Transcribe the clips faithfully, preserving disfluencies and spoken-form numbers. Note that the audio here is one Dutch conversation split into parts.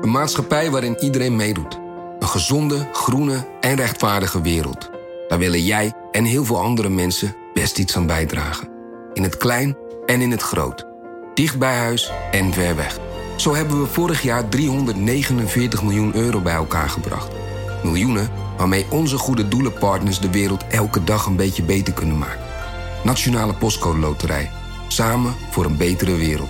Een maatschappij waarin iedereen meedoet. Een gezonde, groene en rechtvaardige wereld. Daar willen jij en heel veel andere mensen best iets aan bijdragen. In het klein en in het groot. Dicht bij huis en ver weg. Zo hebben we vorig jaar driehonderdnegenenveertig miljoen euro bij elkaar gebracht. Miljoenen waarmee onze goede doelenpartners de wereld elke dag een beetje beter kunnen maken. Nationale Postcode Loterij. Samen voor een betere wereld.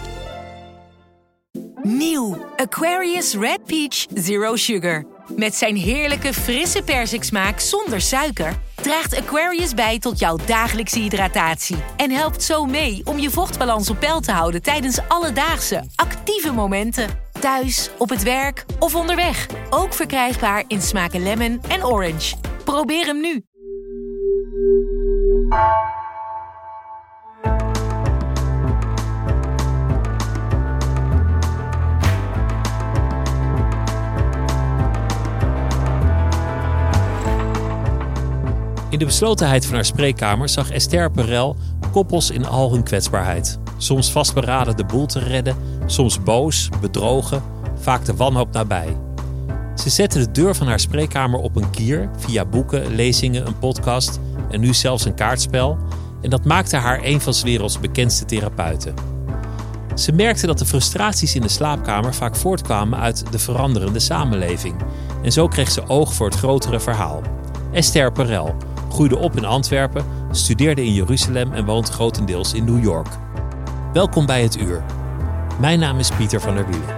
Nieuw Aquarius Red Peach Zero Sugar. Met zijn heerlijke frisse persiksmaak zonder suiker draagt Aquarius bij tot jouw dagelijkse hydratatie. En helpt zo mee om je vochtbalans op peil te houden tijdens alledaagse, actieve momenten. Thuis, op het werk of onderweg. Ook verkrijgbaar in smaken lemon en orange. Probeer hem nu. In de beslotenheid van haar spreekkamer zag Esther Perel koppels in al hun kwetsbaarheid. Soms vastberaden de boel te redden, soms boos, bedrogen, vaak de wanhoop nabij. Ze zette de deur van haar spreekkamer op een kier via boeken, lezingen, een podcast en nu zelfs een kaartspel. En dat maakte haar een van 's werelds bekendste therapeuten. Ze merkte dat de frustraties in de slaapkamer vaak voortkwamen uit de veranderende samenleving. En zo kreeg ze oog voor het grotere verhaal. Esther Perel groeide op in Antwerpen, studeerde in Jeruzalem en woont grotendeels in New York. Welkom bij Het Uur. Mijn naam is Pieter van der Wielen.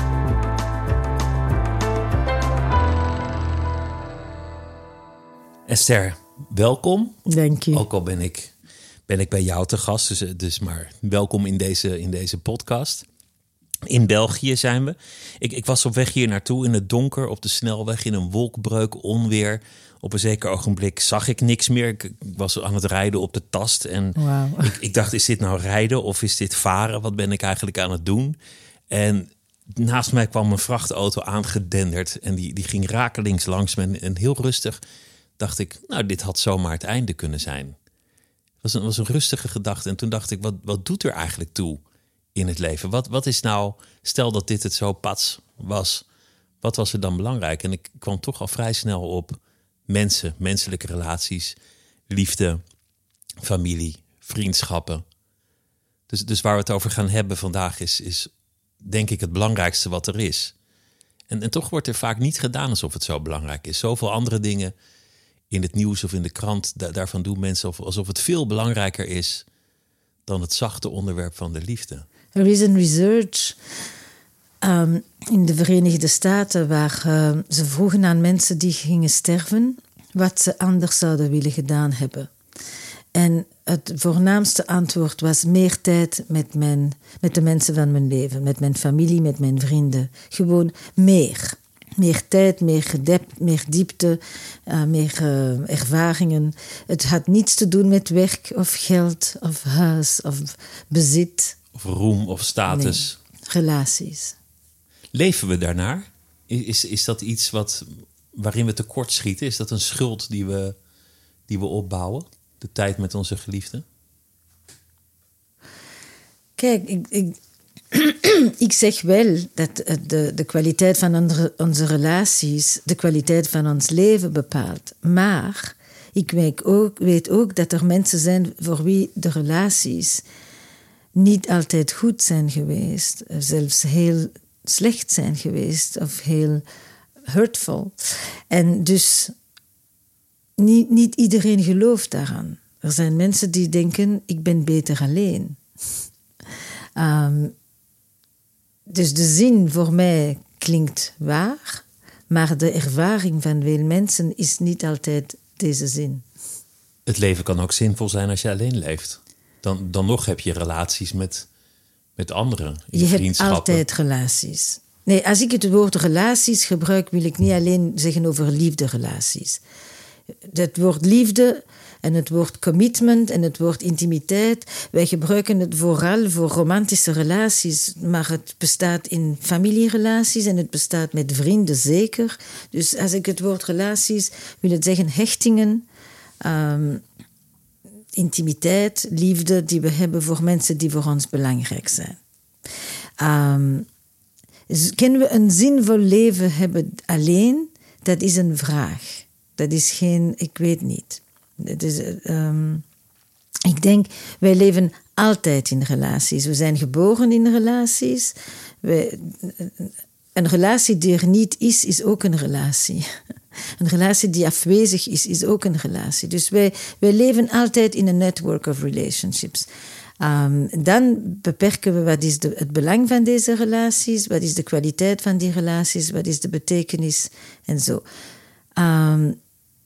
Esther, welkom. Dank je. Ook al ben ik, ben ik bij jou te gast, dus, dus maar welkom in deze, in deze podcast. In België zijn we. Ik, ik was op weg hier naartoe in het donker, op de snelweg, in een wolkbreuk, onweer. Op een zeker ogenblik zag ik niks meer. Ik was aan het rijden op de tast. En wow. ik, ik dacht, is dit nou rijden of is dit varen? Wat ben ik eigenlijk aan het doen? En naast mij kwam een vrachtauto aangedenderd. En die, die ging rakelings langs me. En heel rustig dacht ik, nou, dit had zomaar het einde kunnen zijn. Het was een, was een rustige gedachte. En toen dacht ik, wat, wat doet er eigenlijk toe in het leven? Wat, wat is nou, stel dat dit het zo pats was, wat was er dan belangrijk? En ik kwam toch al vrij snel op mensen, menselijke relaties, liefde, familie, vriendschappen. Dus, dus waar we het over gaan hebben vandaag is, is denk ik het belangrijkste wat er is. En, en toch wordt er vaak niet gedaan alsof het zo belangrijk is. Zoveel andere dingen in het nieuws of in de krant, da- daarvan doen mensen alsof het veel belangrijker is dan het zachte onderwerp van de liefde. Er is een research um, in de Verenigde Staten waar uh, ze vroegen aan mensen die gingen sterven wat ze anders zouden willen gedaan hebben. En het voornaamste antwoord was meer tijd met, mijn, met de mensen van mijn leven, met mijn familie, met mijn vrienden. Gewoon meer. Meer tijd, meer gedep, meer diepte, uh, meer uh, ervaringen. Het had niets te doen met werk of geld of huis of bezit. Of roem of status. Nee, relaties. Leven we daarnaar? Is, is dat iets wat, waarin we tekort schieten? Is dat een schuld die we, die we opbouwen? De tijd met onze geliefden? Kijk, ik, ik, ik zeg wel dat de, de kwaliteit van onze, onze relaties de kwaliteit van ons leven bepaalt. Maar ik weet ook, weet ook dat er mensen zijn voor wie de relaties niet altijd goed zijn geweest. Zelfs heel slecht zijn geweest of heel hurtful. En dus niet, niet iedereen gelooft daaraan. Er zijn mensen die denken, ik ben beter alleen. Um, dus de zin voor mij klinkt waar, maar de ervaring van veel mensen is niet altijd deze zin. Het leven kan ook zinvol zijn als je alleen leeft. Dan, dan nog heb je relaties met, met anderen. In je hebt vriendschappen. altijd relaties. Nee, als ik het woord relaties gebruik, wil ik niet alleen zeggen over liefderelaties. Het woord liefde en het woord commitment en het woord intimiteit, wij gebruiken het vooral voor romantische relaties, maar het bestaat in familierelaties en het bestaat met vrienden zeker. Dus als ik het woord relaties wil het zeggen hechtingen, um, intimiteit, liefde die we hebben voor mensen die voor ons belangrijk zijn. Um, Kunnen we een zinvol leven hebben alleen? Dat is een vraag. Dat is geen, ik weet niet. Dat is, um, ik denk, wij leven altijd in relaties. We zijn geboren in relaties. Wij, een relatie die er niet is, is ook een relatie. Een relatie die afwezig is, is ook een relatie. Dus wij, wij leven altijd in een network of relationships. Um, dan beperken we wat is de, het belang van deze relaties, wat is de kwaliteit van die relaties, wat is de betekenis en zo. Um,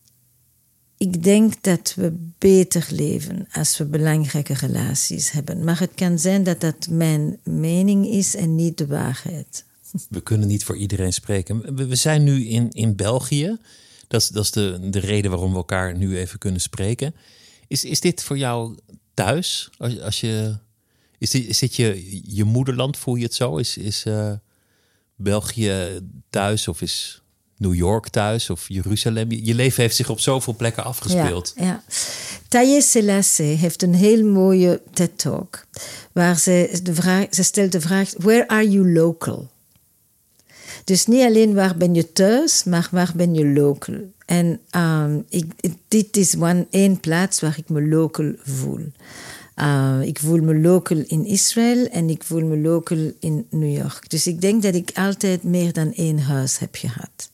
ik denk dat we beter leven als we belangrijke relaties hebben. Maar het kan zijn dat dat mijn mening is en niet de waarheid. We kunnen niet voor iedereen spreken. We zijn nu in, in België. Dat is, dat is de, de reden waarom we elkaar nu even kunnen spreken. Is, is dit voor jou thuis? Als, als je, is, dit, is dit je, je moederland, voel je het zo? Is, is uh, België thuis of is New York thuis of Jeruzalem? Je, je leven heeft zich op zoveel plekken afgespeeld. Ja, ja. Taye Selassie heeft een heel mooie TED-talk. Waar ze, de vraag, ze stelt de vraag, where are you local? Dus niet alleen waar ben je thuis, maar waar ben je local. En um, ik, dit is one, één plaats waar ik me local voel. Uh, ik voel me local in Israël en ik voel me local in New York. Dus ik denk dat ik altijd meer dan één huis heb gehad.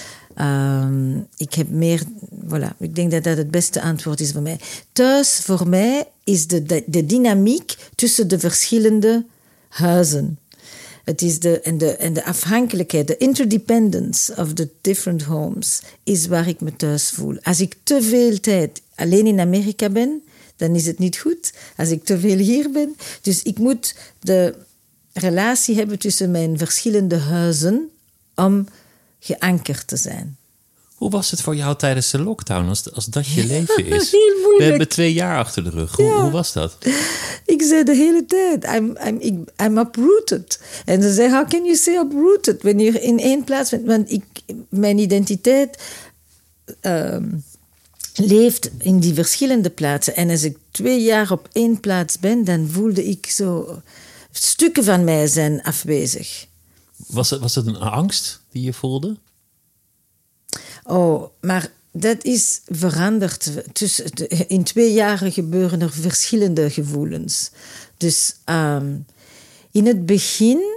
Um, ik heb meer, voilà, ik denk dat dat het beste antwoord is voor mij. Thuis voor mij is de, de, de dynamiek tussen de verschillende huizen. Het is de, en, de, en de afhankelijkheid, de interdependence of the different homes, is waar ik me thuis voel. Als ik te veel tijd alleen in Amerika ben, dan is het niet goed. Als ik te veel hier ben. Dus ik moet de relatie hebben tussen mijn verschillende huizen om geankerd te zijn. Hoe was het voor jou tijdens de lockdown, als, als dat je leven is? Heel moeilijk. We hebben twee jaar achter de rug. Hoe, Ja. hoe was dat? Ik zei de hele tijd, I'm, I'm, ik- I'm uprooted. En ze zei, how can you say uprooted? Wanneer in één plaats bent. Want ik, mijn identiteit um, leeft in die verschillende plaatsen. En als ik twee jaar op één plaats ben, dan voelde ik zo... Stukken van mij zijn afwezig. Was het, was het een angst die je voelde? Oh, maar dat is veranderd. Tussen, in twee jaar gebeuren er verschillende gevoelens. Dus um, in het begin,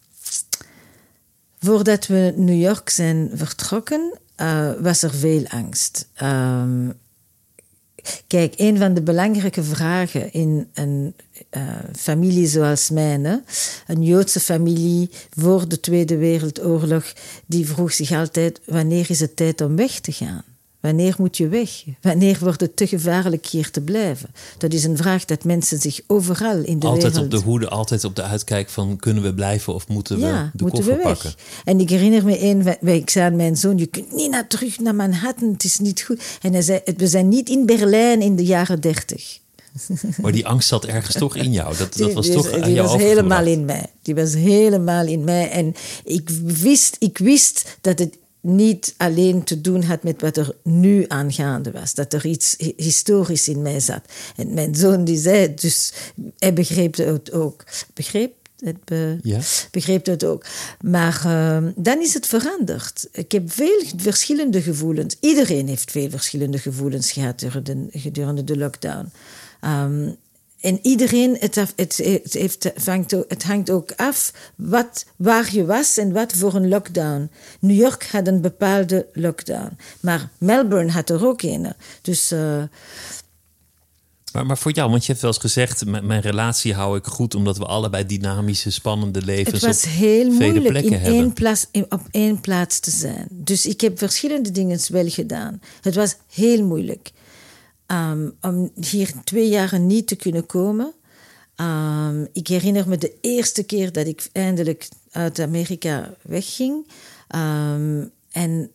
voordat we New York zijn vertrokken, uh, was er veel angst. Um, Kijk, een van de belangrijke vragen in een uh, familie zoals mijne, een Joodse familie voor de Tweede Wereldoorlog, die vroeg zich altijd, wanneer is het tijd om weg te gaan? Wanneer moet je weg? Wanneer wordt het te gevaarlijk hier te blijven? Dat is een vraag dat mensen zich overal in de Altijd wereld... op de hoede, altijd op de uitkijk van kunnen we blijven of moeten we Ja, de moeten koffer we weg. pakken? En ik herinner me één, wij- ik zei aan mijn zoon, je kunt niet naar terug naar Manhattan, het is niet goed. En hij zei, we zijn niet in Berlijn in de jaren dertig. Maar die angst zat ergens toch in jou. Dat, dat was die, toch die, aan die jou was helemaal overgebracht. in mij. Die was helemaal in mij. En ik wist, ik wist dat het niet alleen te doen had met wat er nu aangaande was. Dat er iets hi- historisch in mij zat. En mijn zoon die zei, dus hij begreep het ook. Begreep? Het be, Ja. begreep het ook. Maar uh, dan is het veranderd. Ik heb veel verschillende gevoelens. Iedereen heeft veel verschillende gevoelens gehad gedurende, gedurende de lockdown. Um, en iedereen, het, het, het, heeft, het, hangt ook, het hangt ook af wat, waar je was en wat voor een lockdown. New York had een bepaalde lockdown. Maar Melbourne had er ook een. Dus... Uh, Maar, maar voor jou, want je hebt wel eens gezegd, mijn, mijn relatie hou ik goed omdat we allebei dynamische, spannende levens het was op heel vele moeilijk plekken in hebben. één plaats, in, op één plaats te zijn. Dus ik heb verschillende dingen wel gedaan. Het was heel moeilijk. Um, om hier twee jaar niet te kunnen komen. Um, ik herinner me de eerste keer dat ik eindelijk uit Amerika wegging. Um, en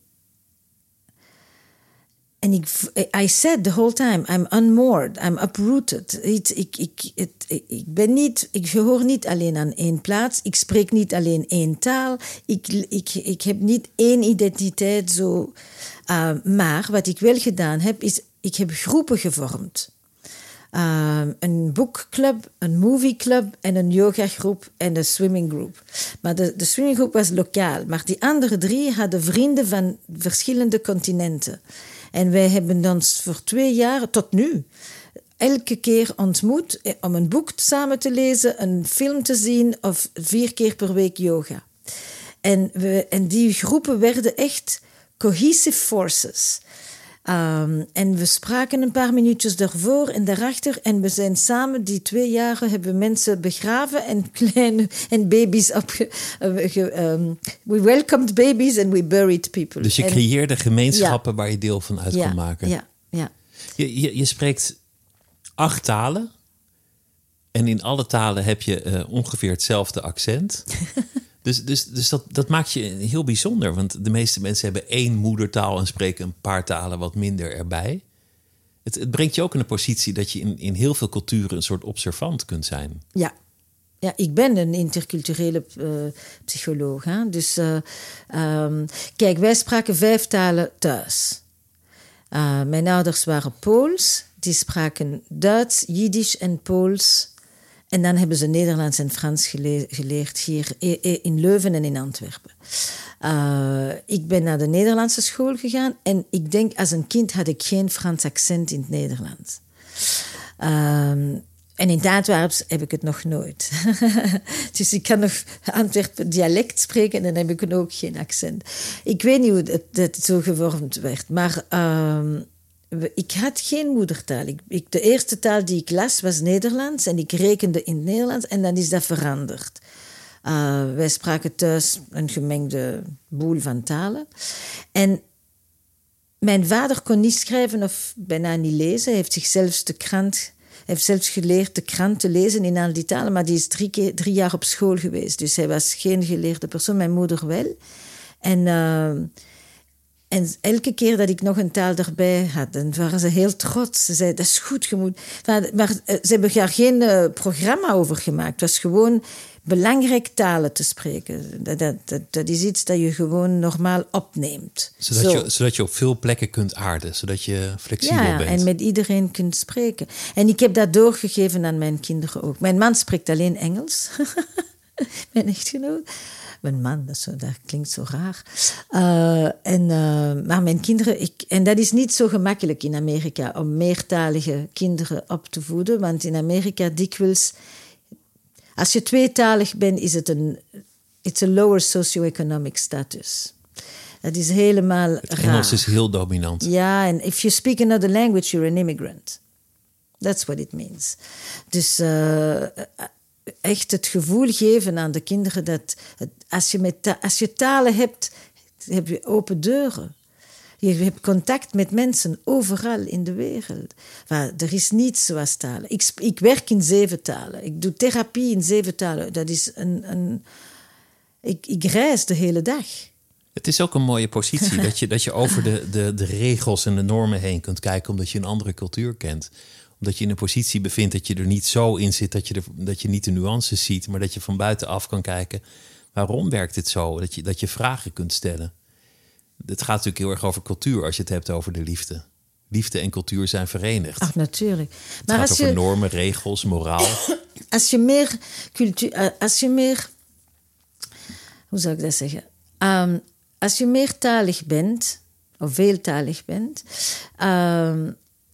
En ik, I said the whole time, I'm unmoored, I'm uprooted. Ik, ik, ik, het, ik ben niet, ik hoor niet alleen aan één plaats, ik spreek niet alleen één taal, ik, ik, ik heb niet één identiteit zo. Uh, maar wat ik wel gedaan heb, is, ik heb groepen gevormd. Uh, een boekclub, een movieclub en een yogagroep en een swimminggroep. Maar de, de swimminggroep was lokaal. Maar die andere drie hadden vrienden van verschillende continenten. En wij hebben ons voor twee jaar, tot nu, elke keer ontmoet om een boek samen te lezen, een film te zien of vier keer per week yoga. En, we, en die groepen werden echt cohesive forces. Um, en we spraken een paar minuutjes daarvoor en daarachter. En we zijn samen die twee jaren hebben mensen begraven en kleine en baby's opge... Uh, um, we welcomed babies and we buried people. Dus je en, creëerde gemeenschappen ja. waar je deel van uit ja, kon maken. Ja, ja. Je, je, je spreekt acht talen. En in alle talen heb je uh, ongeveer hetzelfde accent. Dus, dus, dus dat, dat maakt je heel bijzonder. Want de meeste mensen hebben één moedertaal en spreken een paar talen wat minder erbij. Het, het brengt je ook in een positie dat je in, in heel veel culturen een soort observant kunt zijn. Ja, ja ik ben een interculturele uh, psycholoog. Hè? Dus uh, um, kijk, wij spraken vijf talen thuis. Uh, mijn ouders waren Pools. Die spraken Duits, Jiddisch en Pools. En dan hebben ze Nederlands en Frans gele- geleerd hier in Leuven en in Antwerpen. Uh, ik ben naar de Nederlandse school gegaan en ik denk als een kind had ik geen Frans accent in het Nederlands. Um, en in het Antwerps heb ik het nog nooit. Dus ik kan nog Antwerpen dialect spreken en dan heb ik ook geen accent. Ik weet niet hoe het, het zo gevormd werd, maar... Um, Ik had geen moedertaal. Ik, ik, de eerste taal die ik las was Nederlands en ik rekende in het Nederlands en dan is dat veranderd. Uh, wij spraken thuis een gemengde boel van talen. En mijn vader kon niet schrijven of bijna niet lezen. Hij heeft zichzelf de krant, heeft zelfs geleerd de krant te lezen in al die talen, maar die is drie, keer, drie jaar op school geweest. Dus hij was geen geleerde persoon, mijn moeder wel. En... Uh, En elke keer dat ik nog een taal erbij had, dan waren ze heel trots. Ze zeiden, dat is goed, je moet... Maar, maar ze hebben daar geen uh, programma over gemaakt. Het was gewoon belangrijk talen te spreken. Dat, dat, dat, dat is iets dat je gewoon normaal opneemt. Zodat, Zo. je, zodat je op veel plekken kunt aarden, zodat je flexibel ja, bent. Ja, en met iedereen kunt spreken. En ik heb dat doorgegeven aan mijn kinderen ook. Mijn man spreekt alleen Engels. Mijn echtgenoot. Mijn man, dat, zo, dat klinkt zo raar. Uh, en, uh, maar mijn kinderen... Ik, en dat is niet zo gemakkelijk in Amerika... om meertalige kinderen op te voeden. Want in Amerika dikwijls... Als je tweetalig bent, is het een... It's a lower socio-economic status. Dat is helemaal het raar. Engels is heel dominant. Ja, en if you speak another language, you're an immigrant. That's what it means. Dus... Uh, echt het gevoel geven aan de kinderen dat het, als, je met ta- als je talen hebt, heb je open deuren. Je hebt contact met mensen overal in de wereld. Maar er is niets zoals talen. Ik, ik werk in zeven talen. Ik doe therapie in zeven talen. Dat is een, een, ik, ik reis de hele dag. Het is ook een mooie positie dat je, dat je over de, de, de regels en de normen heen kunt kijken, omdat je een andere cultuur kent. Omdat je in een positie bevindt dat je er niet zo in zit dat je, er, dat je niet de nuances ziet, maar dat je van buitenaf kan kijken. Waarom werkt dit zo? Dat je, dat je vragen kunt stellen. Het gaat natuurlijk heel erg over cultuur als je het hebt over de liefde. Liefde en cultuur zijn verenigd. Ach, natuurlijk. Het maar gaat als over je, normen, regels, moraal. Als je meer cultuur... Als je meer... Hoe zou ik dat zeggen? Um, als je meertalig bent, of veeltalig bent... Um,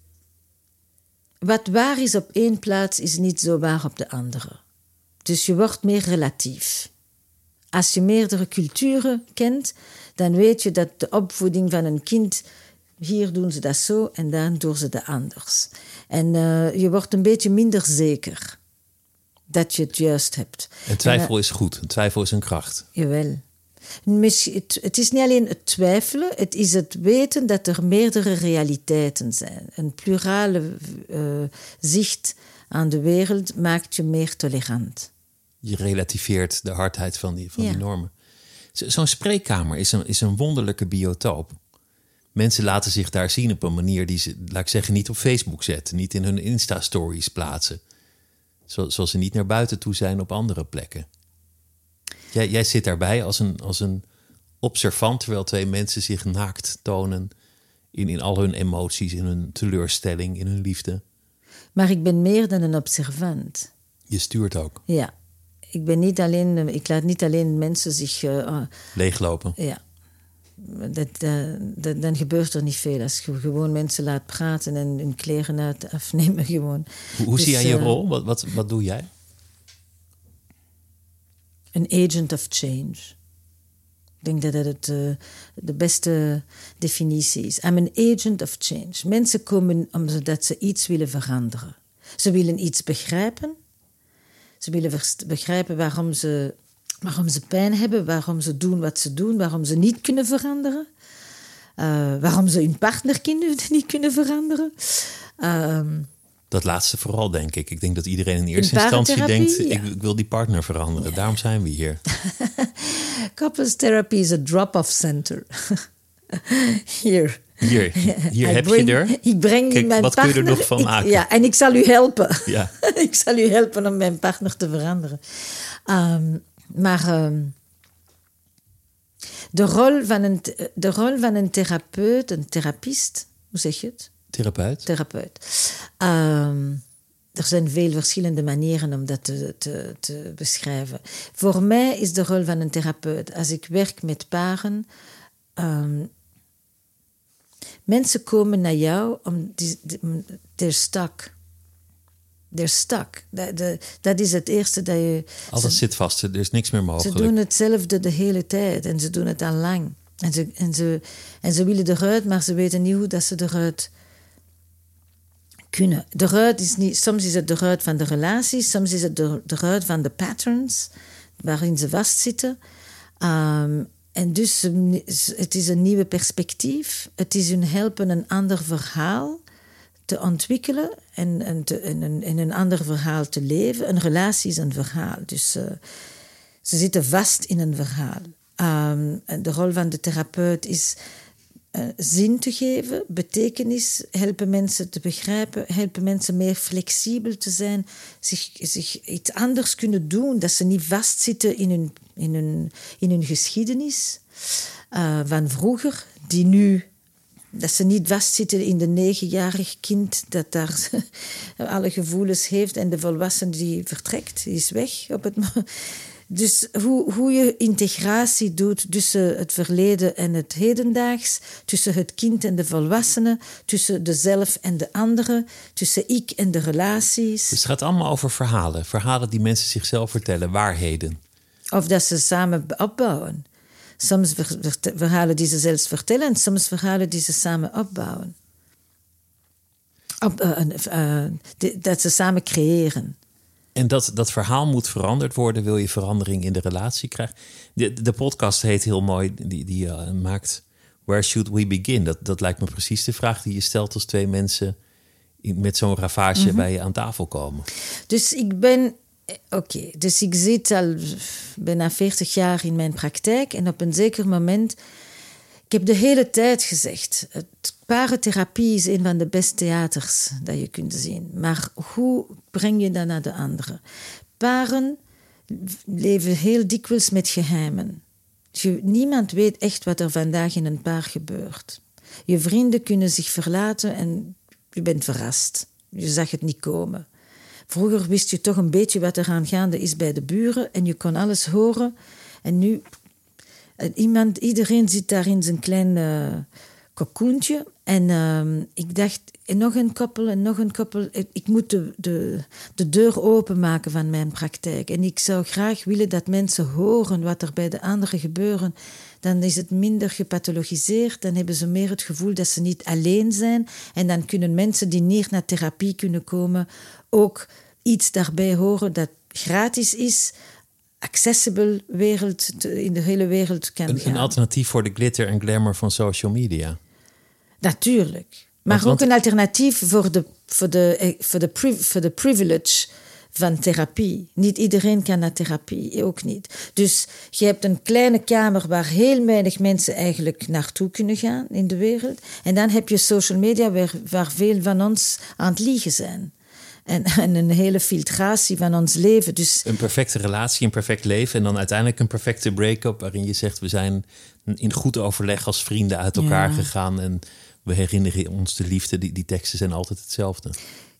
wat waar is op één plaats, is niet zo waar op de andere. Dus je wordt meer relatief. Als je meerdere culturen kent, dan weet je dat de opvoeding van een kind... Hier doen ze dat zo en dan doen ze dat anders. En uh, je wordt een beetje minder zeker dat je het juist hebt. En twijfel en, uh, is goed. Een twijfel is een kracht. Jawel. Het, het is niet alleen het twijfelen, het is het weten dat er meerdere realiteiten zijn. Een plurale uh, zicht aan de wereld maakt je meer tolerant. Je relativeert de hardheid van die, van ja. die normen. Zo, zo'n spreekkamer is een, is een wonderlijke biotoop. Mensen laten zich daar zien op een manier die ze, laat ik zeggen, niet op Facebook zetten. Niet in hun Insta-stories plaatsen. Zo, zoals ze niet naar buiten toe zijn op andere plekken. Jij, jij zit daarbij als een, als een observant, terwijl twee mensen zich naakt tonen in, in al hun emoties, in hun teleurstelling, in hun liefde. Maar ik ben meer dan een observant. Je stuurt ook. Ja. Ik ben niet alleen... Ik laat niet alleen mensen zich... Uh, leeglopen. Ja. Dat, uh, dat, dan gebeurt er niet veel. Als je gewoon mensen laat praten en hun kleren uit afnemen gewoon. Hoe, hoe dus, zie jij je uh, rol? Wat, wat, wat doe jij? Een agent of change. Ik denk dat dat het, uh, de beste definitie is. I'm an agent of change. Mensen komen omdat ze iets willen veranderen. Ze willen iets begrijpen. Ze willen begrijpen waarom ze, waarom ze pijn hebben, waarom ze doen wat ze doen, waarom ze niet kunnen veranderen. Uh, waarom ze hun partner niet kunnen veranderen. Uh, Dat laatste vooral, denk ik. Ik denk dat iedereen in eerste in instantie denkt... Ja. Ik, ik wil die partner veranderen. Ja. Daarom zijn we hier. Couples therapy is a drop-off center. Hier. Hier, hier heb breng, je er. Ik breng Kijk, mijn wat partner, kun je er nog van ik, maken? Ja, en ik zal u helpen. Ja. Ik zal u helpen om mijn partner te veranderen. Um, maar um, de, rol van een, de rol van een therapeut, een therapist, hoe zeg je het? Therapeut. Therapeut. Um, er zijn veel verschillende manieren om dat te, te, te beschrijven. Voor mij is de rol van een therapeut, als ik werk met paren... Um, mensen komen naar jou om... They're stuck. They're stuck. Dat, de, dat is het eerste dat je... Alles ze, zit vast, er is niks meer mogelijk. Ze doen hetzelfde de hele tijd en ze doen het al lang. En ze, en ze, en ze willen eruit, maar ze weten niet hoe dat ze eruit kunnen. Eruit is niet, soms is het eruit van de relaties, soms is het eruit van de patterns waarin ze vastzitten. Um, en dus het is een nieuwe perspectief. Het is hun helpen een ander verhaal te ontwikkelen en, en, te, en, een, en een ander verhaal te leven. Een relatie is een verhaal. Dus uh, ze zitten vast in een verhaal. Um, de rol van de therapeut is uh, zin te geven, betekenis, helpen mensen te begrijpen, helpen mensen meer flexibel te zijn, zich, zich iets anders kunnen doen, dat ze niet vastzitten in hun, in hun, in hun geschiedenis uh, van vroeger, die nu... Dat ze niet vastzitten in de negenjarig kind dat daar alle gevoelens heeft en de volwassene die vertrekt, die is weg op het moment. Dus hoe, hoe je integratie doet tussen het verleden en het hedendaags, tussen het kind en de volwassene, tussen de zelf en de andere, tussen ik en de relaties. Dus het gaat allemaal over verhalen. Verhalen die mensen zichzelf vertellen, waarheden. Of dat ze samen opbouwen. Soms verhalen die ze zelfs vertellen en soms verhalen die ze samen opbouwen. Op, uh, uh, die, dat ze samen creëren. En dat, dat verhaal moet veranderd worden, wil je verandering in de relatie krijgen. De, de podcast heet heel mooi, die, die uh, maakt Where Should We Begin? Dat, dat lijkt me precies de vraag die je stelt als twee mensen in, met zo'n ravage mm-hmm. bij je aan tafel komen. Dus ik ben... Oké, okay, dus ik zit al bijna veertig jaar in mijn praktijk en op een zeker moment... Ik heb de hele tijd gezegd, parentherapie is een van de beste theaters dat je kunt zien. Maar hoe breng je dat naar de anderen? Paren leven heel dikwijls met geheimen. Je, niemand weet echt wat er vandaag in een paar gebeurt. Je vrienden kunnen zich verlaten en je bent verrast. Je zag het niet komen. Vroeger wist je toch een beetje wat er aan gaande is bij de buren en je kon alles horen. En nu, iemand, iedereen zit daar in zijn klein uh, cocoentje. En uh, ik dacht, en nog een koppel en nog een koppel. Ik moet de, de, de deur openmaken van mijn praktijk. En ik zou graag willen dat mensen horen wat er bij de anderen gebeurt. Dan is het minder gepathologiseerd. Dan hebben ze meer het gevoel dat ze niet alleen zijn. En dan kunnen mensen die niet naar therapie kunnen komen... ook iets daarbij horen dat gratis is... accessible wereld in de hele wereld kan een, gaan. Een alternatief voor de glitter en glamour van social media. Natuurlijk. Maar want, ook een alternatief voor de, voor, de, voor, de pri, voor de privilege van therapie. Niet iedereen kan naar therapie, ook niet. Dus je hebt een kleine kamer waar heel weinig mensen eigenlijk naartoe kunnen gaan in de wereld. En dan heb je social media waar, waar veel van ons aan het liegen zijn. En, en een hele filtratie van ons leven. Dus een perfecte relatie, een perfect leven... en dan uiteindelijk een perfecte break-up... waarin je zegt, we zijn in goed overleg als vrienden uit elkaar ja. gegaan... en we herinneren ons de liefde. Die, die teksten zijn altijd hetzelfde.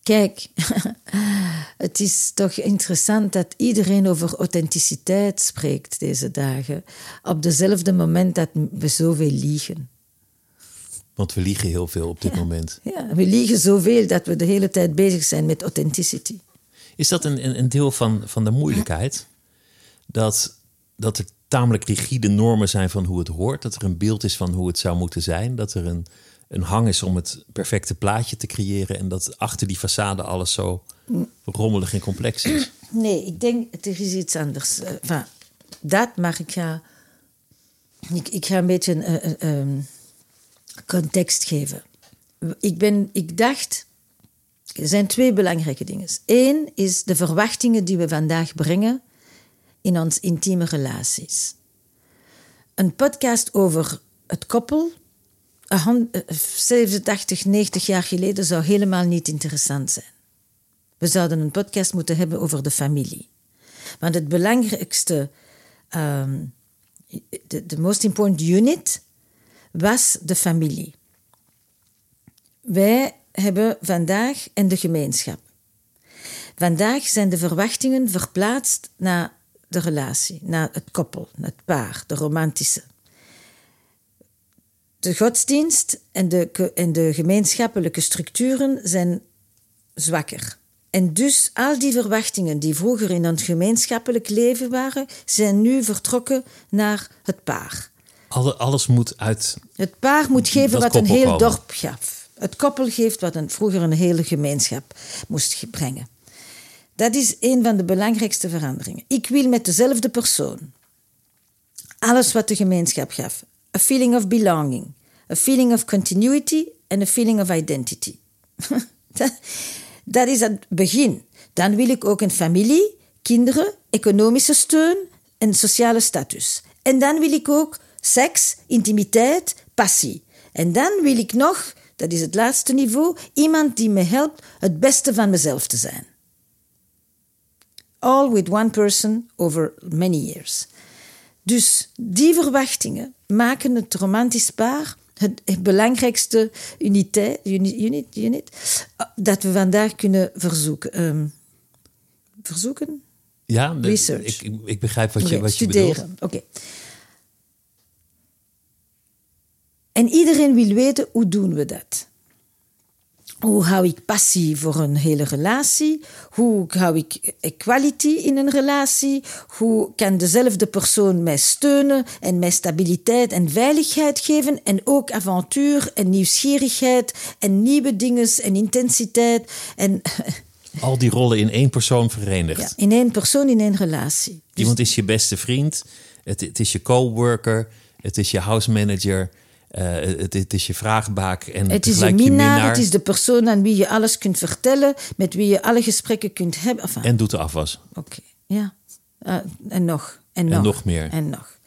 Kijk, het is toch interessant dat iedereen over authenticiteit spreekt deze dagen. Op dezelfde moment dat we zoveel liegen. Want we liegen heel veel op dit ja. moment. Ja, we liegen zoveel dat we de hele tijd bezig zijn met authenticity. Is dat een, een, een deel van, van de moeilijkheid? Dat, dat er tamelijk rigide normen zijn van hoe het hoort. Dat er een beeld is van hoe het zou moeten zijn. Dat er een, een hang is om het perfecte plaatje te creëren. En dat achter die façade alles zo rommelig en complex is. Nee, ik denk, er is iets anders. Uh, enfin, dat, maar ik ga... Ik, ik ga een beetje een uh, uh, context geven. Ik, ben, ik dacht... Er zijn twee belangrijke dingen. Eén is de verwachtingen die we vandaag brengen in onze intieme relaties. Een podcast over het koppel, zevenentachtig, negentig jaar geleden, zou helemaal niet interessant zijn. We zouden een podcast moeten hebben over de familie. Want het belangrijkste, um, de, de most important unit, was de familie. Wij hebben vandaag en de gemeenschap. Vandaag zijn de verwachtingen verplaatst naar de relatie, naar het koppel, naar het paar, de romantische. De godsdienst en de, en de gemeenschappelijke structuren zijn zwakker. En dus al die verwachtingen die vroeger in ons gemeenschappelijk leven waren, zijn nu vertrokken naar het paar. Alle, alles moet uit... Het paar moet geven wat een heel komen. dorp gaf. Het koppel geeft wat een, vroeger een hele gemeenschap moest brengen. Dat is een van de belangrijkste veranderingen. Ik wil met dezelfde persoon alles wat de gemeenschap gaf. A feeling of belonging, a feeling of continuity en a feeling of identity. dat, dat is het begin. Dan wil ik ook een familie, kinderen, economische steun en sociale status. En dan wil ik ook seks, intimiteit, passie. En dan wil ik nog... Dat is het laatste niveau. Iemand die me helpt het beste van mezelf te zijn. All with one person over many years. Dus die verwachtingen maken het romantisch paar het, het belangrijkste uniteit, unit, unit, unit dat we vandaag kunnen verzoeken. Um, verzoeken? Ja, de, Research. Ik, ik begrijp wat je, okay, wat je studeren. bedoelt. Oké. Okay. En iedereen wil weten, hoe doen we dat? Hoe hou ik passie voor een hele relatie? Hoe hou ik equality in een relatie? Hoe kan dezelfde persoon mij steunen en mij stabiliteit en veiligheid geven? En ook avontuur en nieuwsgierigheid en nieuwe dingen en intensiteit. En al die rollen in één persoon verenigd. Ja, in één persoon, in één relatie. Dus iemand is je beste vriend, het, het is je coworker, het is je house manager... Uh, het, het is je vraagbaak en het is je minnaar, je minnaar, het is de persoon aan wie je alles kunt vertellen, met wie je alle gesprekken kunt hebben. Enfin, en doet de afwas. Oké, okay, ja. Uh, en nog. En, en nog. nog meer. En nog.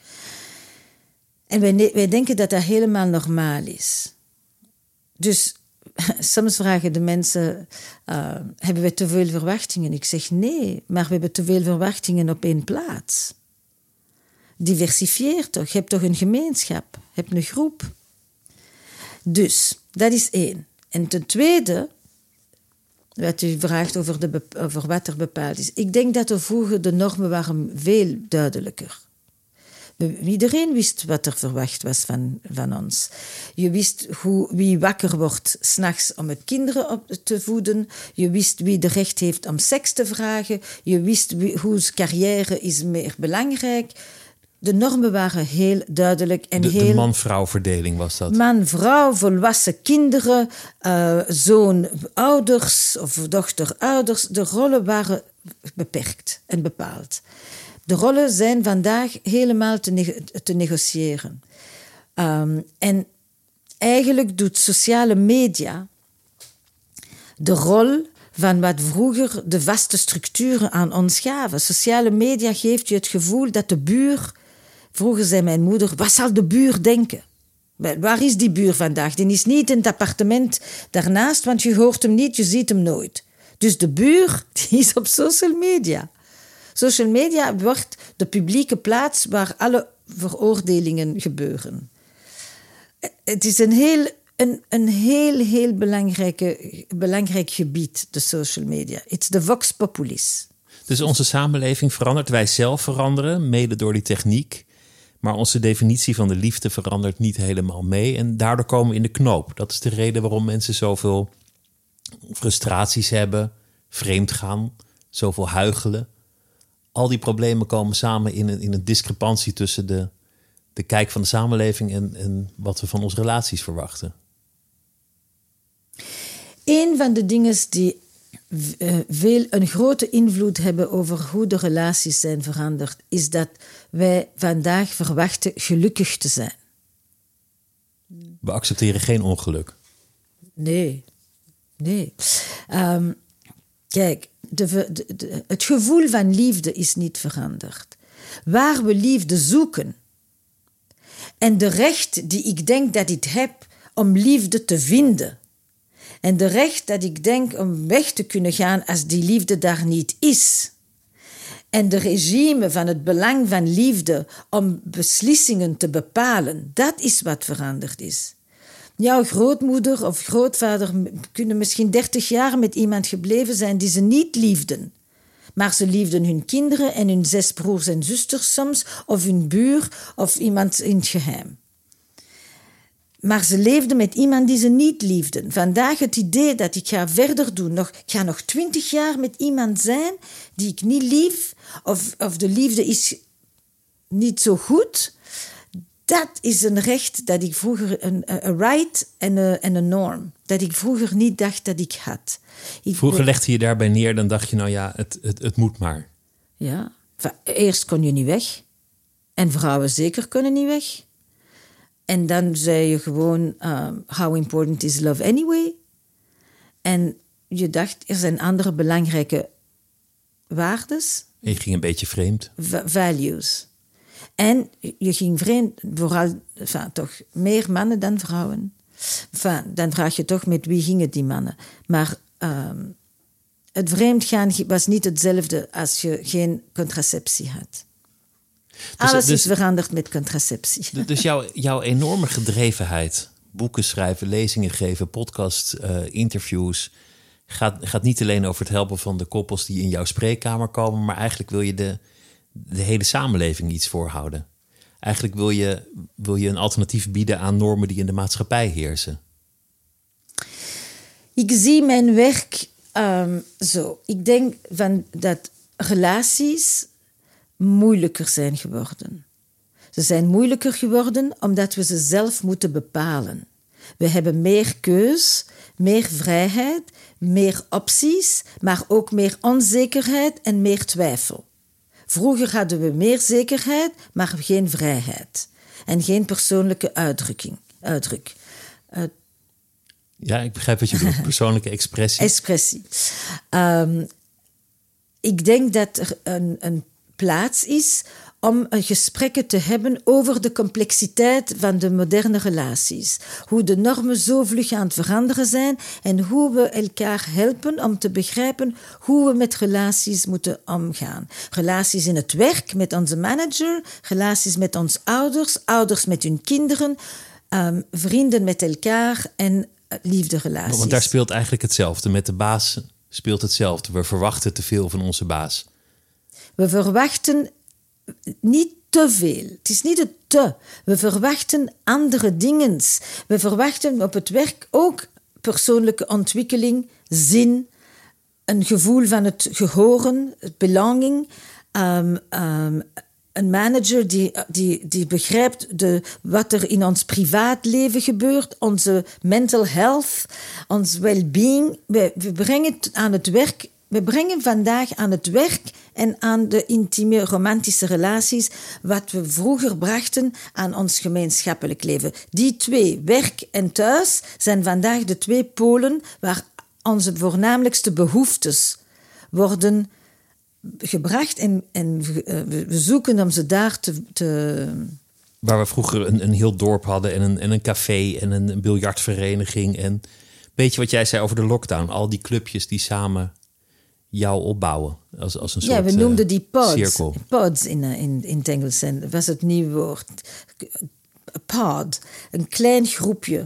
En wij, wij denken dat dat helemaal normaal is. Dus soms vragen de mensen, uh, hebben we te veel verwachtingen? Ik zeg nee, maar we hebben te veel verwachtingen op één plaats. Diversifieer toch, je hebt toch een gemeenschap, je hebt een groep. Dus, dat is één. En ten tweede, wat u vraagt over, de, over wat er bepaald is. Ik denk dat er vroeger de normen waren veel duidelijker. Iedereen wist wat er verwacht was van, van ons. Je wist hoe, wie wakker wordt 's nachts om het kinderen op te voeden. Je wist wie de recht heeft om seks te vragen. Je wist wie, hoe carrière is meer belangrijk. De normen waren heel duidelijk. En de, heel... de man-vrouw verdeling was dat. Man-vrouw, volwassen kinderen, uh, zoon, ouders of dochter, ouders. De rollen waren beperkt en bepaald. De rollen zijn vandaag helemaal te, ne- te negociëren. Um, en eigenlijk doet sociale media de rol van wat vroeger de vaste structuren aan ons gaven. Sociale media geeft je het gevoel dat de buur... Vroeger zei mijn moeder, wat zal de buur denken? Waar is die buur vandaag? Die is niet in het appartement daarnaast, want je hoort hem niet, je ziet hem nooit. Dus de buur die is op social media. Social media wordt de publieke plaats waar alle veroordelingen gebeuren. Het is een heel een, een heel, heel belangrijke, belangrijk gebied, de social media. It's the vox populis. Dus onze samenleving verandert, wij zelf veranderen, mede door die techniek. Maar onze definitie van de liefde verandert niet helemaal mee. En daardoor komen we in de knoop. Dat is de reden waarom mensen zoveel frustraties hebben, vreemd gaan, zoveel huichelen. Al die problemen komen samen in een, in een discrepantie tussen de, de kijk van de samenleving en, en wat we van onze relaties verwachten. Een van de dingen die uh, veel een grote invloed hebben over hoe de relaties zijn veranderd, is dat wij vandaag verwachten gelukkig te zijn. We accepteren geen ongeluk. Nee, nee. Um, kijk, de, de, de, het gevoel van liefde is niet veranderd. Waar we liefde zoeken en de recht die ik denk dat ik heb om liefde te vinden en de recht dat ik denk om weg te kunnen gaan als die liefde daar niet is en de regime van het belang van liefde om beslissingen te bepalen, dat is wat veranderd is. Jouw grootmoeder of grootvader kunnen misschien dertig jaar met iemand gebleven zijn die ze niet liefden. Maar ze liefden hun kinderen en hun zes broers en zusters soms, of hun buur, of iemand in het geheim. Maar ze leefden met iemand die ze niet liefden. Vandaag het idee dat ik ga verder doen, nog, ik ga nog twintig jaar met iemand zijn die ik niet lief, of, of de liefde is niet zo goed. Dat is een recht dat ik vroeger, een, een right en een, en een norm, dat ik vroeger niet dacht dat ik had. Ik vroeger legde je daarbij neer, dan dacht je, nou ja, het, het, het moet maar. Ja, eerst kon je niet weg. En vrouwen zeker kunnen niet weg. En dan zei je gewoon, um, how important is love anyway? En je dacht, er zijn andere belangrijke waardes. En je ging een beetje vreemd. V- values. En je ging vreemd, vooral enfin, toch meer mannen dan vrouwen. Enfin, dan vraag je toch met wie gingen die mannen. Maar um, het vreemdgaan was niet hetzelfde als je geen contraceptie had. Dus, Alles dus, is veranderd met contraceptie. Dus jouw, jouw enorme gedrevenheid, boeken schrijven, lezingen geven, podcast, uh, interviews, gaat, gaat niet alleen over het helpen van de koppels die in jouw spreekkamer komen, maar eigenlijk wil je de, de hele samenleving iets voorhouden. Eigenlijk wil je, wil je een alternatief bieden aan normen die in de maatschappij heersen. Ik zie mijn werk um, zo. Ik denk van dat relaties moeilijker zijn geworden. Ze zijn moeilijker geworden omdat we ze zelf moeten bepalen. We hebben meer keus, meer vrijheid, meer opties, maar ook meer onzekerheid en meer twijfel. Vroeger hadden we meer zekerheid, maar geen vrijheid. En geen persoonlijke uitdrukking. Uitdruk. Uh, ja, ik begrijp wat je bedoelt. Persoonlijke expressie. Expressie. Um, ik denk dat er een, een plaats is om gesprekken te hebben over de complexiteit van de moderne relaties. Hoe de normen zo vlug aan het veranderen zijn en hoe we elkaar helpen om te begrijpen hoe we met relaties moeten omgaan. Relaties in het werk met onze manager, relaties met onze ouders, ouders met hun kinderen, um, vrienden met elkaar en liefderelaties. Want daar speelt eigenlijk hetzelfde. Met de baas speelt hetzelfde. We verwachten te veel van onze baas. We verwachten niet te veel. Het is niet het te. We verwachten andere dingen. We verwachten op het werk ook persoonlijke ontwikkeling, zin, een gevoel van het gehoren, het belonging. Um, um, een manager die, die, die begrijpt de, wat er in ons privaatleven gebeurt, onze mental health, ons well-being. We, we brengen het aan het werk. We brengen vandaag aan het werk en aan de intieme romantische relaties wat we vroeger brachten aan ons gemeenschappelijk leven. Die twee, werk en thuis, zijn vandaag de twee polen waar onze voornamelijkste behoeftes worden gebracht en, en we zoeken om ze daar te... te waar we vroeger een, een heel dorp hadden en een, en een café en een, een biljartvereniging. En weet je wat jij zei over de lockdown? Al die clubjes die samen jou opbouwen als, als een soort ja, we noemden die pods. Cirkel. Pods in, in, in het Engels. Dat was het nieuwe woord. Pod. Een klein groepje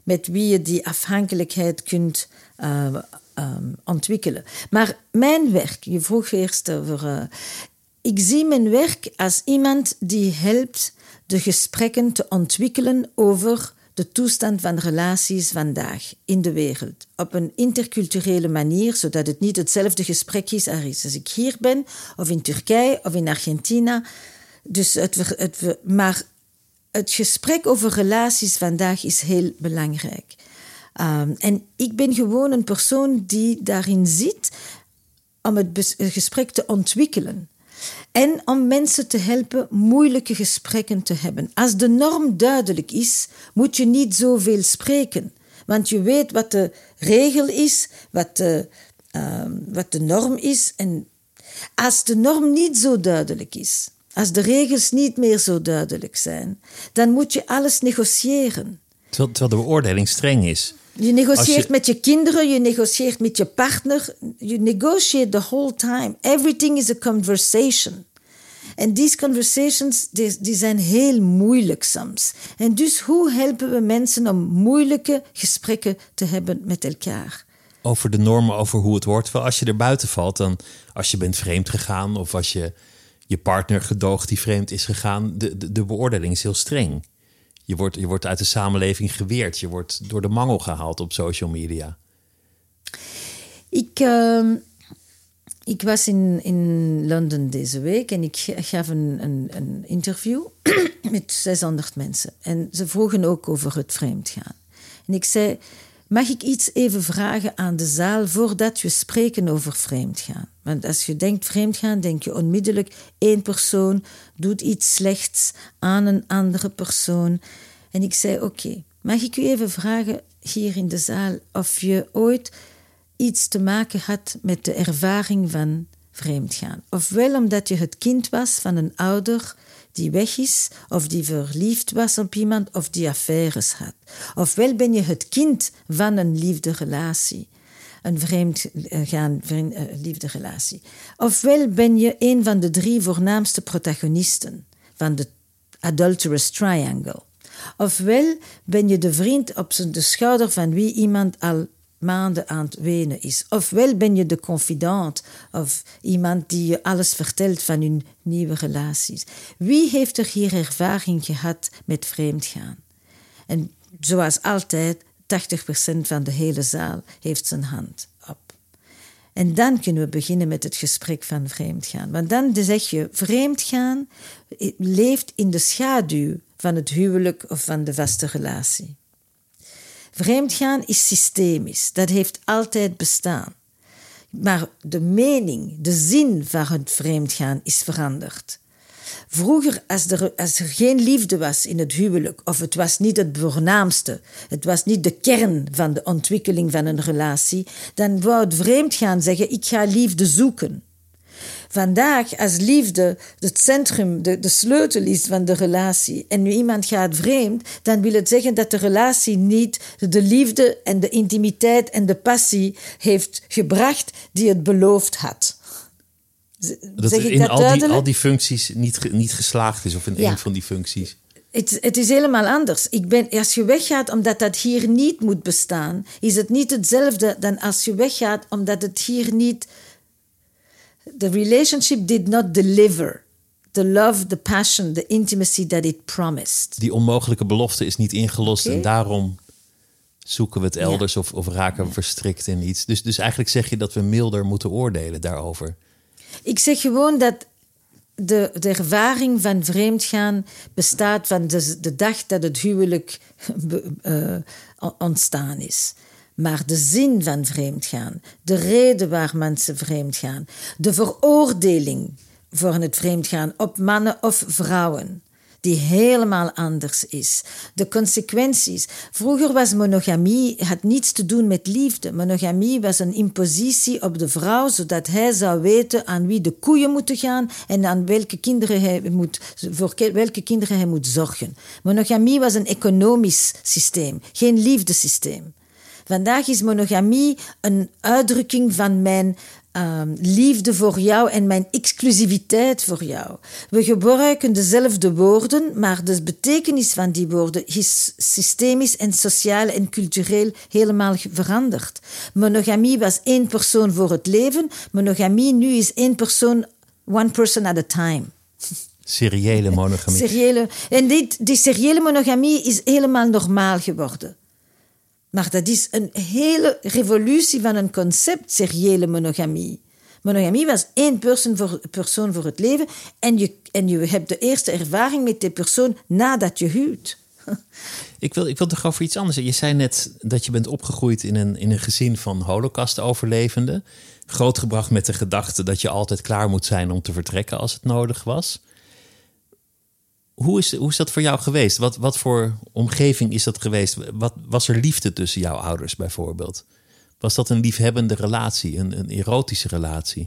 met wie je die afhankelijkheid kunt uh, um, ontwikkelen. Maar mijn werk, je vroeg eerst over... Uh, ik zie mijn werk als iemand die helpt de gesprekken te ontwikkelen over de toestand van relaties vandaag in de wereld. Op een interculturele manier, zodat het niet hetzelfde gesprek is als ik hier ben, of in Turkije, of in Argentinië. Dus het, het, maar het gesprek over relaties vandaag is heel belangrijk. Um, en ik ben gewoon een persoon die daarin zit om het, bes- het gesprek te ontwikkelen. En om mensen te helpen moeilijke gesprekken te hebben. Als de norm duidelijk is, moet je niet zoveel spreken. Want je weet wat de regel is, wat de, uh, wat de norm is. En als de norm niet zo duidelijk is, als de regels niet meer zo duidelijk zijn, dan moet je alles negociëren. Terwijl, terwijl de beoordeling streng is. Je negocieert je... met je kinderen, je negocieert met je partner. You negotiate the whole time. Everything is a conversation. En die conversations die, die zijn heel moeilijk soms. En dus hoe helpen we mensen om moeilijke gesprekken te hebben met elkaar? Over de normen, over hoe het wordt. Wel, als je er buiten valt, dan als je bent vreemd gegaan of als je je partner gedoogt die vreemd is gegaan, de, de, de beoordeling is heel streng. Je wordt, je wordt uit de samenleving geweerd. Je wordt door de mangel gehaald op social media. Ik, uh, ik was in, in Londen deze week en ik gaf een, een, een interview met zeshonderd mensen. En ze vroegen ook over het vreemdgaan. En ik zei, mag ik iets even vragen aan de zaal voordat we spreken over vreemdgaan? Want als je denkt vreemdgaan, denk je onmiddellijk, één persoon doet iets slechts aan een andere persoon. En ik zei, oké, okay, mag ik u even vragen hier in de zaal of je ooit iets te maken had met de ervaring van vreemdgaan? Ofwel omdat je het kind was van een ouder die weg is, of die verliefd was op iemand, of die affaires had. Ofwel ben je het kind van een liefderelatie. Een vreemdgaan uh, liefderelatie. Ofwel ben je een van de drie voornaamste protagonisten van de adulterous triangle. Ofwel ben je de vriend op de schouder van wie iemand al maanden aan het wenen is. Ofwel ben je de confidant of iemand die je alles vertelt van hun nieuwe relaties. Wie heeft er hier ervaring gehad met vreemdgaan? En zoals altijd, tachtig procent van de hele zaal heeft zijn hand op. En dan kunnen we beginnen met het gesprek van vreemdgaan. Want dan zeg je, vreemdgaan leeft in de schaduw van het huwelijk of van de vaste relatie. Vreemdgaan is systemisch. Dat heeft altijd bestaan. Maar de mening, de zin van het vreemdgaan is veranderd. Vroeger, als er, als er geen liefde was in het huwelijk, of het was niet het voornaamste, het was niet de kern van de ontwikkeling van een relatie, dan wou het vreemdgaan zeggen, ik ga liefde zoeken. Vandaag, als liefde het centrum, de, de sleutel is van de relatie en nu iemand gaat vreemd, dan wil het zeggen dat de relatie niet de liefde en de intimiteit en de passie heeft gebracht die het beloofd had. Dat zeg ik in dat al, die, al die functies niet, niet geslaagd is of in ja. één van die functies. Het, het is helemaal anders. Ik ben, als je weggaat omdat dat hier niet moet bestaan, is het niet hetzelfde dan als je weggaat omdat het hier niet... The relationship did not deliver the love, the passion, the intimacy that it promised. Die onmogelijke belofte is niet ingelost okay. En daarom zoeken we het elders ja. of, of raken we ja. verstrikt in iets. Dus, dus eigenlijk zeg je dat we milder moeten oordelen daarover. Ik zeg gewoon dat de, de ervaring van vreemdgaan bestaat van de, de dag dat het huwelijk uh, ontstaan is. Maar de zin van vreemdgaan, de reden waar mensen vreemdgaan, de veroordeling voor het vreemdgaan op mannen of vrouwen, die helemaal anders is. De consequenties. Vroeger was monogamie, had niets te doen met liefde. Monogamie was een impositie op de vrouw, zodat hij zou weten aan wie de koeien moeten gaan en aan welke kinderen hij moet, voor welke kinderen hij moet zorgen. Monogamie was een economisch systeem, geen liefdesysteem. Vandaag is monogamie een uitdrukking van mijn um, liefde voor jou en mijn exclusiviteit voor jou. We gebruiken dezelfde woorden, maar de betekenis van die woorden is systemisch en sociaal en cultureel helemaal veranderd. Monogamie was één persoon voor het leven. Monogamie nu is één persoon, one person at a time. Seriële monogamie. Seriële, en die, die seriële monogamie is helemaal normaal geworden. Maar dat is een hele revolutie van een concept, seriële monogamie. Monogamie was één persoon voor, persoon voor het leven en je, en je hebt de eerste ervaring met die persoon nadat je huwt. Ik wil, ik wil toch over iets anders. Je zei net dat je bent opgegroeid in een, in een gezin van Holocaust-overlevenden. Grootgebracht met de gedachte dat je altijd klaar moet zijn om te vertrekken als het nodig was. Hoe is, hoe is dat voor jou geweest? Wat, wat voor omgeving is dat geweest? Wat, was er liefde tussen jouw ouders bijvoorbeeld? Was dat een liefhebbende relatie, een, een erotische relatie?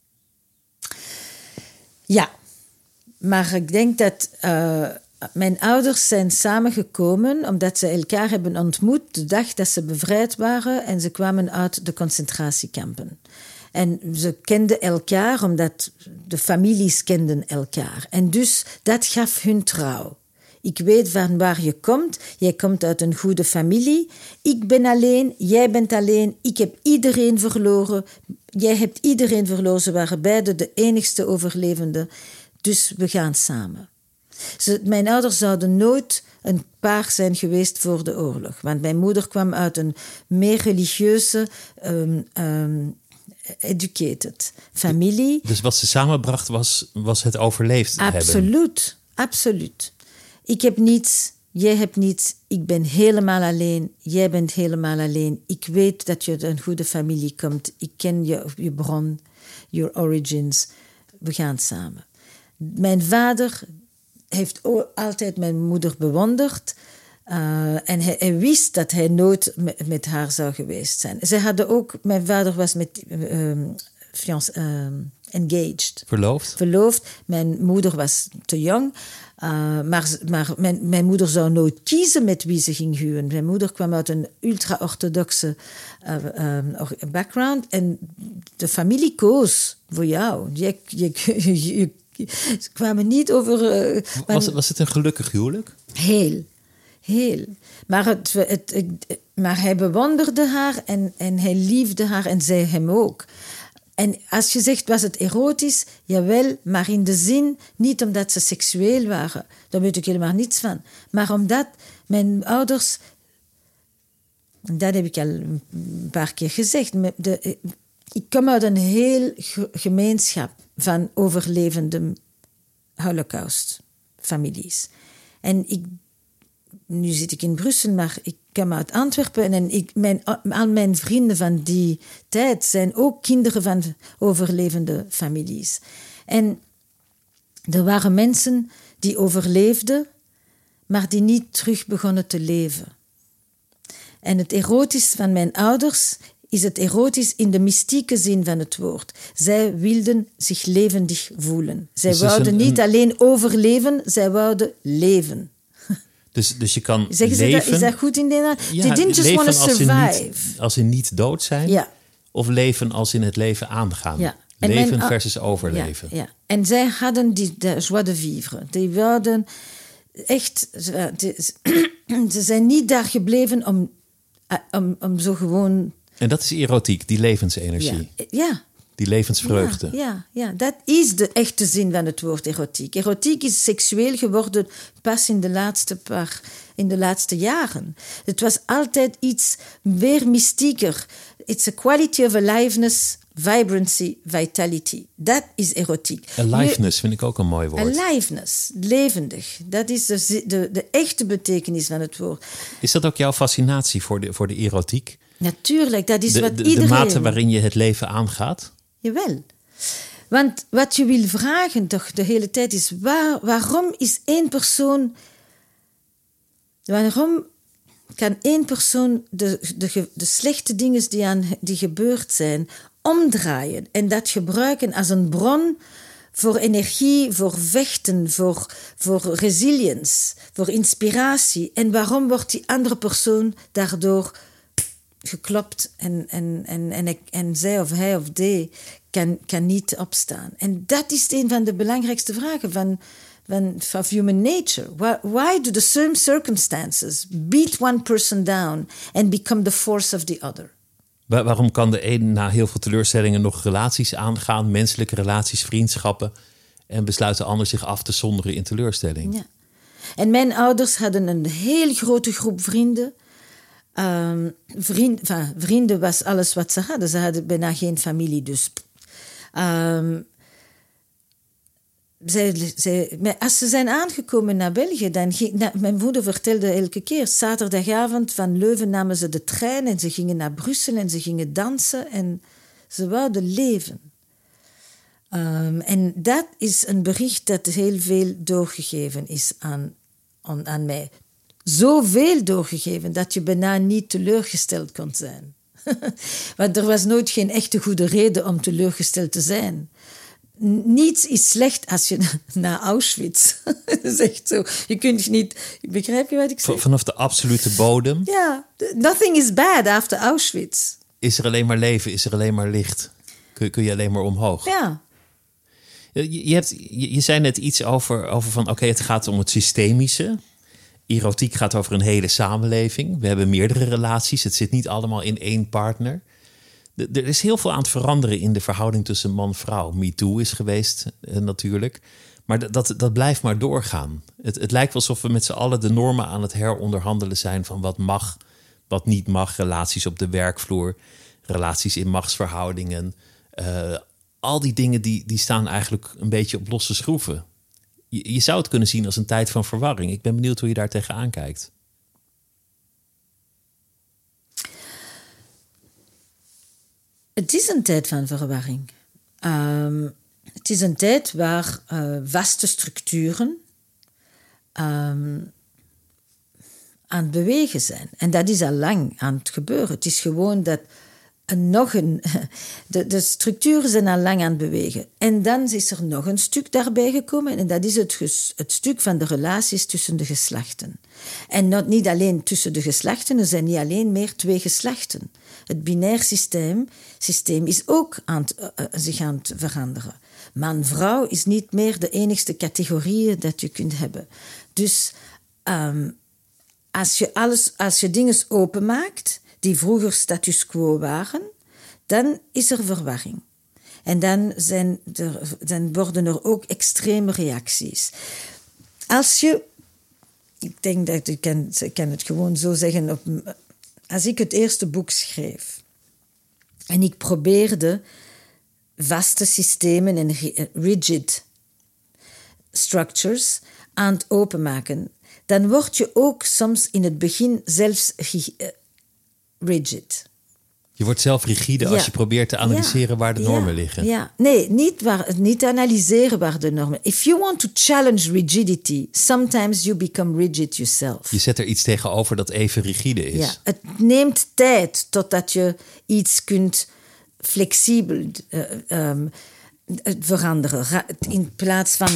Ja, maar ik denk dat uh, mijn ouders zijn samengekomen omdat ze elkaar hebben ontmoet de dag dat ze bevrijd waren en ze kwamen uit de concentratiekampen. En ze kenden elkaar omdat de families kenden elkaar. En dus dat gaf hun trouw. Ik weet van waar je komt. Jij komt uit een goede familie. Ik ben alleen, jij bent alleen. Ik heb iedereen verloren. Jij hebt iedereen verloren. Ze waren beide de enigste overlevenden. Dus we gaan samen. Ze, mijn ouders zouden nooit een paar zijn geweest voor de oorlog. Want mijn moeder kwam uit een meer religieuze... Um, um, educated familie. Dus wat ze samenbracht was, was het overleefd hebben? Absoluut, absoluut. Ik heb niets, jij hebt niets, ik ben helemaal alleen, jij bent helemaal alleen. Ik weet dat je uit een goede familie komt. Ik ken je, je bron, your origins. We gaan samen. Mijn vader heeft altijd mijn moeder bewonderd. Uh, en hij, hij wist dat hij nooit met, met haar zou geweest zijn. Ze hadden ook, mijn vader was met um, fiance, um, engaged. Verloofd? Verloofd. Mijn moeder was te jong. Uh, maar maar mijn, mijn moeder zou nooit kiezen met wie ze ging huwen. Mijn moeder kwam uit een ultra-orthodoxe uh, um, background. En de familie koos voor jou. Je, je, je, je, ze kwamen niet over... Uh, was, het, was het een gelukkig huwelijk? Heel. Heel. Maar, het, het, het, maar hij bewonderde haar en, en hij liefde haar en zij hem ook. En als je zegt, was het erotisch? Jawel, maar in de zin, niet omdat ze seksueel waren. Daar weet ik helemaal niets van. Maar omdat mijn ouders... Dat heb ik al een paar keer gezegd. De, ik kom uit een heel gemeenschap van overlevende Holocaust-families. En ik... Nu zit ik in Brussel, maar ik kom uit Antwerpen. En ik, mijn, al mijn vrienden van die tijd zijn ook kinderen van overlevende families. En er waren mensen die overleefden, maar die niet terug begonnen te leven. En het erotisch van mijn ouders is het erotisch in de mystieke zin van het woord. Zij wilden zich levendig voelen. Zij dus wouden een, niet een... alleen overleven, zij wouden leven. Dus, dus je kan Zeggen ze leven... Dat, is dat goed in Nederland? Ja, They didn't just want to survive. Als in, niet, als in niet dood zijn. Ja. Of leven als in het leven aangaan. Ja. Leven men, versus overleven. Ja, ja. En zij hadden die de joie de vivre. Die wilden echt... Ze zijn niet daar gebleven om, om, om zo gewoon... En dat is erotiek, die levensenergie. Ja, ja. Die levensvreugde. Ja, ja, ja, dat is de echte zin van het woord erotiek. Erotiek is seksueel geworden pas in de laatste paar, in de laatste jaren. Het was altijd iets weer mystieker. It's a quality of aliveness, vibrancy, vitality. Dat is erotiek. Aliveness vind ik ook een mooi woord. Aliveness, levendig. Dat is de, de, de echte betekenis van het woord. Is dat ook jouw fascinatie voor de, voor de erotiek? Natuurlijk, dat is de, wat de, iedereen... De mate waarin je het leven aangaat? Jawel. Want wat je wil vragen toch de hele tijd is... Waar, waarom is één persoon... Waarom kan één persoon de, de, de slechte dingen die, aan, die gebeurd zijn... omdraaien en dat gebruiken als een bron... voor energie, voor vechten, voor, voor resilience, voor inspiratie. En waarom wordt die andere persoon daardoor geklopt en, en, en, en, en zij of hij of die kan, kan niet opstaan. En dat is een van de belangrijkste vragen van, van, van human nature. Why, why do the same circumstances beat one person down and become the force of the other? Waar, waarom kan de een na heel veel teleurstellingen nog relaties aangaan, menselijke relaties, vriendschappen, en besluit de ander zich af te zonderen in teleurstelling? Ja. En mijn ouders hadden een heel grote groep vrienden. Um, vriend, enfin, vrienden was alles wat ze hadden. Ze hadden bijna geen familie, dus. Um, zij, zij, maar als ze zijn aangekomen naar België, dan ging, na, mijn moeder vertelde elke keer, zaterdagavond van Leuven namen ze de trein en ze gingen naar Brussel en ze gingen dansen en ze wouden leven. Um, en dat is een bericht dat heel veel doorgegeven is aan, aan, aan mij. Zoveel doorgegeven dat je bijna niet teleurgesteld kon zijn. Want er was nooit geen echte goede reden om teleurgesteld te zijn. Niets is slecht als je naar Auschwitz. Dat is echt zo. Je kunt niet... Begrijp je wat ik zeg? Vanaf de absolute bodem? Ja, nothing is bad after Auschwitz. Is er alleen maar leven? Is er alleen maar licht? Kun, kun je alleen maar omhoog? Ja. Je, je, hebt, je, je zei net iets over, over van... Oké, okay, het gaat om het systemische. Erotiek gaat over een hele samenleving. We hebben meerdere relaties. Het zit niet allemaal in één partner. De, er is heel veel aan het veranderen in de verhouding tussen man en vrouw. MeToo is geweest eh, natuurlijk. Maar dat, dat blijft maar doorgaan. Het, het lijkt wel alsof we met z'n allen de normen aan het heronderhandelen zijn... van wat mag, wat niet mag. Relaties op de werkvloer. Relaties in machtsverhoudingen. Uh, al die dingen die, die staan eigenlijk een beetje op losse schroeven. Je, je zou het kunnen zien als een tijd van verwarring. Ik ben benieuwd hoe je daar tegenaan kijkt. Het is een tijd van verwarring. Um, het is een tijd waar uh, vaste structuren um, aan het bewegen zijn. En dat is al lang aan het gebeuren. Het is gewoon dat nog een... De, de structuren zijn al lang aan het bewegen. En dan is er nog een stuk daarbij gekomen. En dat is het, ges, het stuk van de relaties tussen de geslachten. En not, niet alleen tussen de geslachten. Er zijn niet alleen meer twee geslachten. Het binair systeem, systeem is ook aan het, uh, zich aan het veranderen. Man-vrouw is niet meer de enigste categorie dat je kunt hebben. Dus um, als je, alles, als je dingen openmaakt... die vroeger status quo waren, dan is er verwarring. En dan, zijn er, dan worden er ook extreme reacties. Als je... Ik denk dat ik kan, ik kan het gewoon zo zeggen... Op, als ik het eerste boek schreef... en ik probeerde vaste systemen en rigid structures aan het openmaken... dan word je ook soms in het begin zelfs... rigid. Je wordt zelf rigide ja. als je probeert te analyseren ja. waar de normen ja. liggen. Ja. Nee, niet, waar, niet analyseren waar de normen... If you want to challenge rigidity, sometimes you become rigid yourself. Je zet er iets tegenover dat even rigide is. Ja. Het neemt tijd totdat je iets kunt flexibel uh, um, veranderen. In plaats van...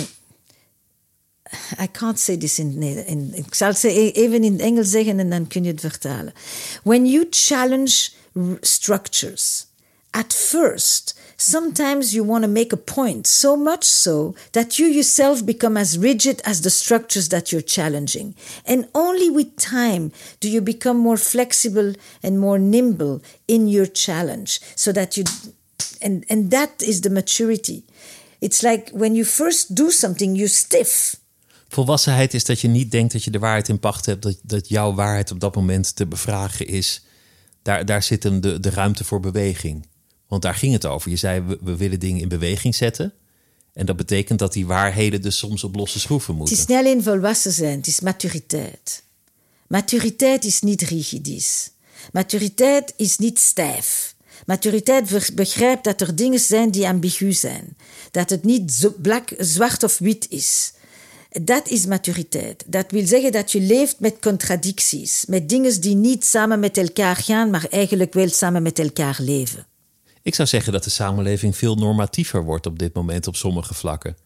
I can't say this in Nederlands. Ik zal het even in het Engels zeggen en dan kun je het vertalen. When you challenge structures, at first, sometimes you want to make a point, so much so that you yourself become as rigid as the structures that you're challenging. And only with time do you become more flexible and more nimble in your challenge, so that you, and, and that is the maturity. It's like when you first do something, you're stiff. Volwassenheid is dat je niet denkt dat je de waarheid in pacht hebt... dat, dat jouw waarheid op dat moment te bevragen is. Daar, daar zit hem de, de ruimte voor beweging. Want daar ging het over. Je zei, we, we willen dingen in beweging zetten. En dat betekent dat die waarheden dus soms op losse schroeven moeten. Het is niet alleen volwassen zijn, het is maturiteit. Maturiteit is niet rigidisch. Maturiteit is niet stijf. Maturiteit begrijpt dat er dingen zijn die ambigu zijn. Dat het niet zo blak, zwart of wit is... Dat is maturiteit. Dat wil zeggen dat je leeft met contradicties. Met dingen die niet samen met elkaar gaan, maar eigenlijk wel samen met elkaar leven. Ik zou zeggen dat de samenleving veel normatiever wordt op dit moment op sommige vlakken.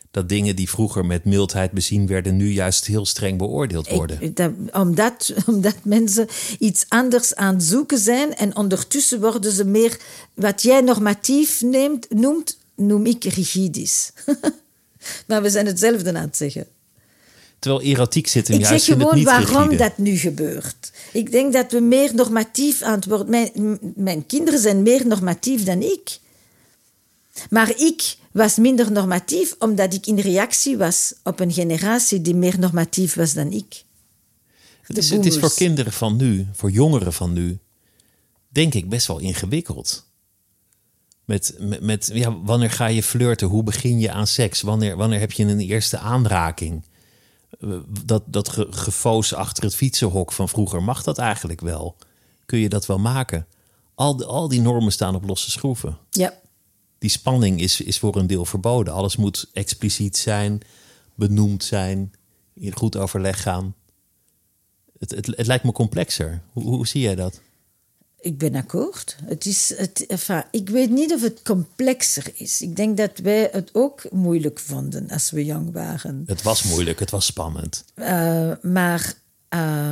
dat dingen die vroeger met mildheid bezien werden, nu juist heel streng beoordeeld worden? Ik, dat, omdat, omdat mensen iets anders aan het zoeken zijn en ondertussen worden ze meer, wat jij normatief neemt, noemt, noem ik rigidisch. Maar we zijn hetzelfde aan het zeggen. Terwijl erotiek zit hem ik juist zeg in het gewoon niet waarom rigide. dat nu gebeurt. Ik denk dat we meer normatief aan het worden... Mijn, mijn kinderen zijn meer normatief dan ik. Maar ik was minder normatief omdat ik in reactie was op een generatie die meer normatief was dan ik. Het is, het is voor kinderen van nu, voor jongeren van nu, denk ik best wel ingewikkeld. Met, met, met ja, wanneer ga je flirten? Hoe begin je aan seks? Wanneer, wanneer heb je een eerste aanraking? Dat, dat ge, gefoos achter het fietsenhok van vroeger, mag dat eigenlijk wel? Kun je dat wel maken? Al, de, al die normen staan op losse schroeven. Ja. Die spanning is, is voor een deel verboden. Alles moet expliciet zijn, benoemd zijn, in goed overleg gaan. Het, het, het lijkt me complexer. Hoe, hoe zie jij dat? Ik ben akkoord. Het is, het, enfin, ik weet niet of het complexer is. Ik denk dat wij het ook moeilijk vonden als we jong waren. Het was moeilijk, het was spannend. Uh, maar uh,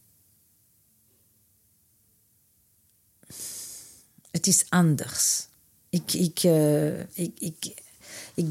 het is anders. Ik, ik, uh, ik, ik, ik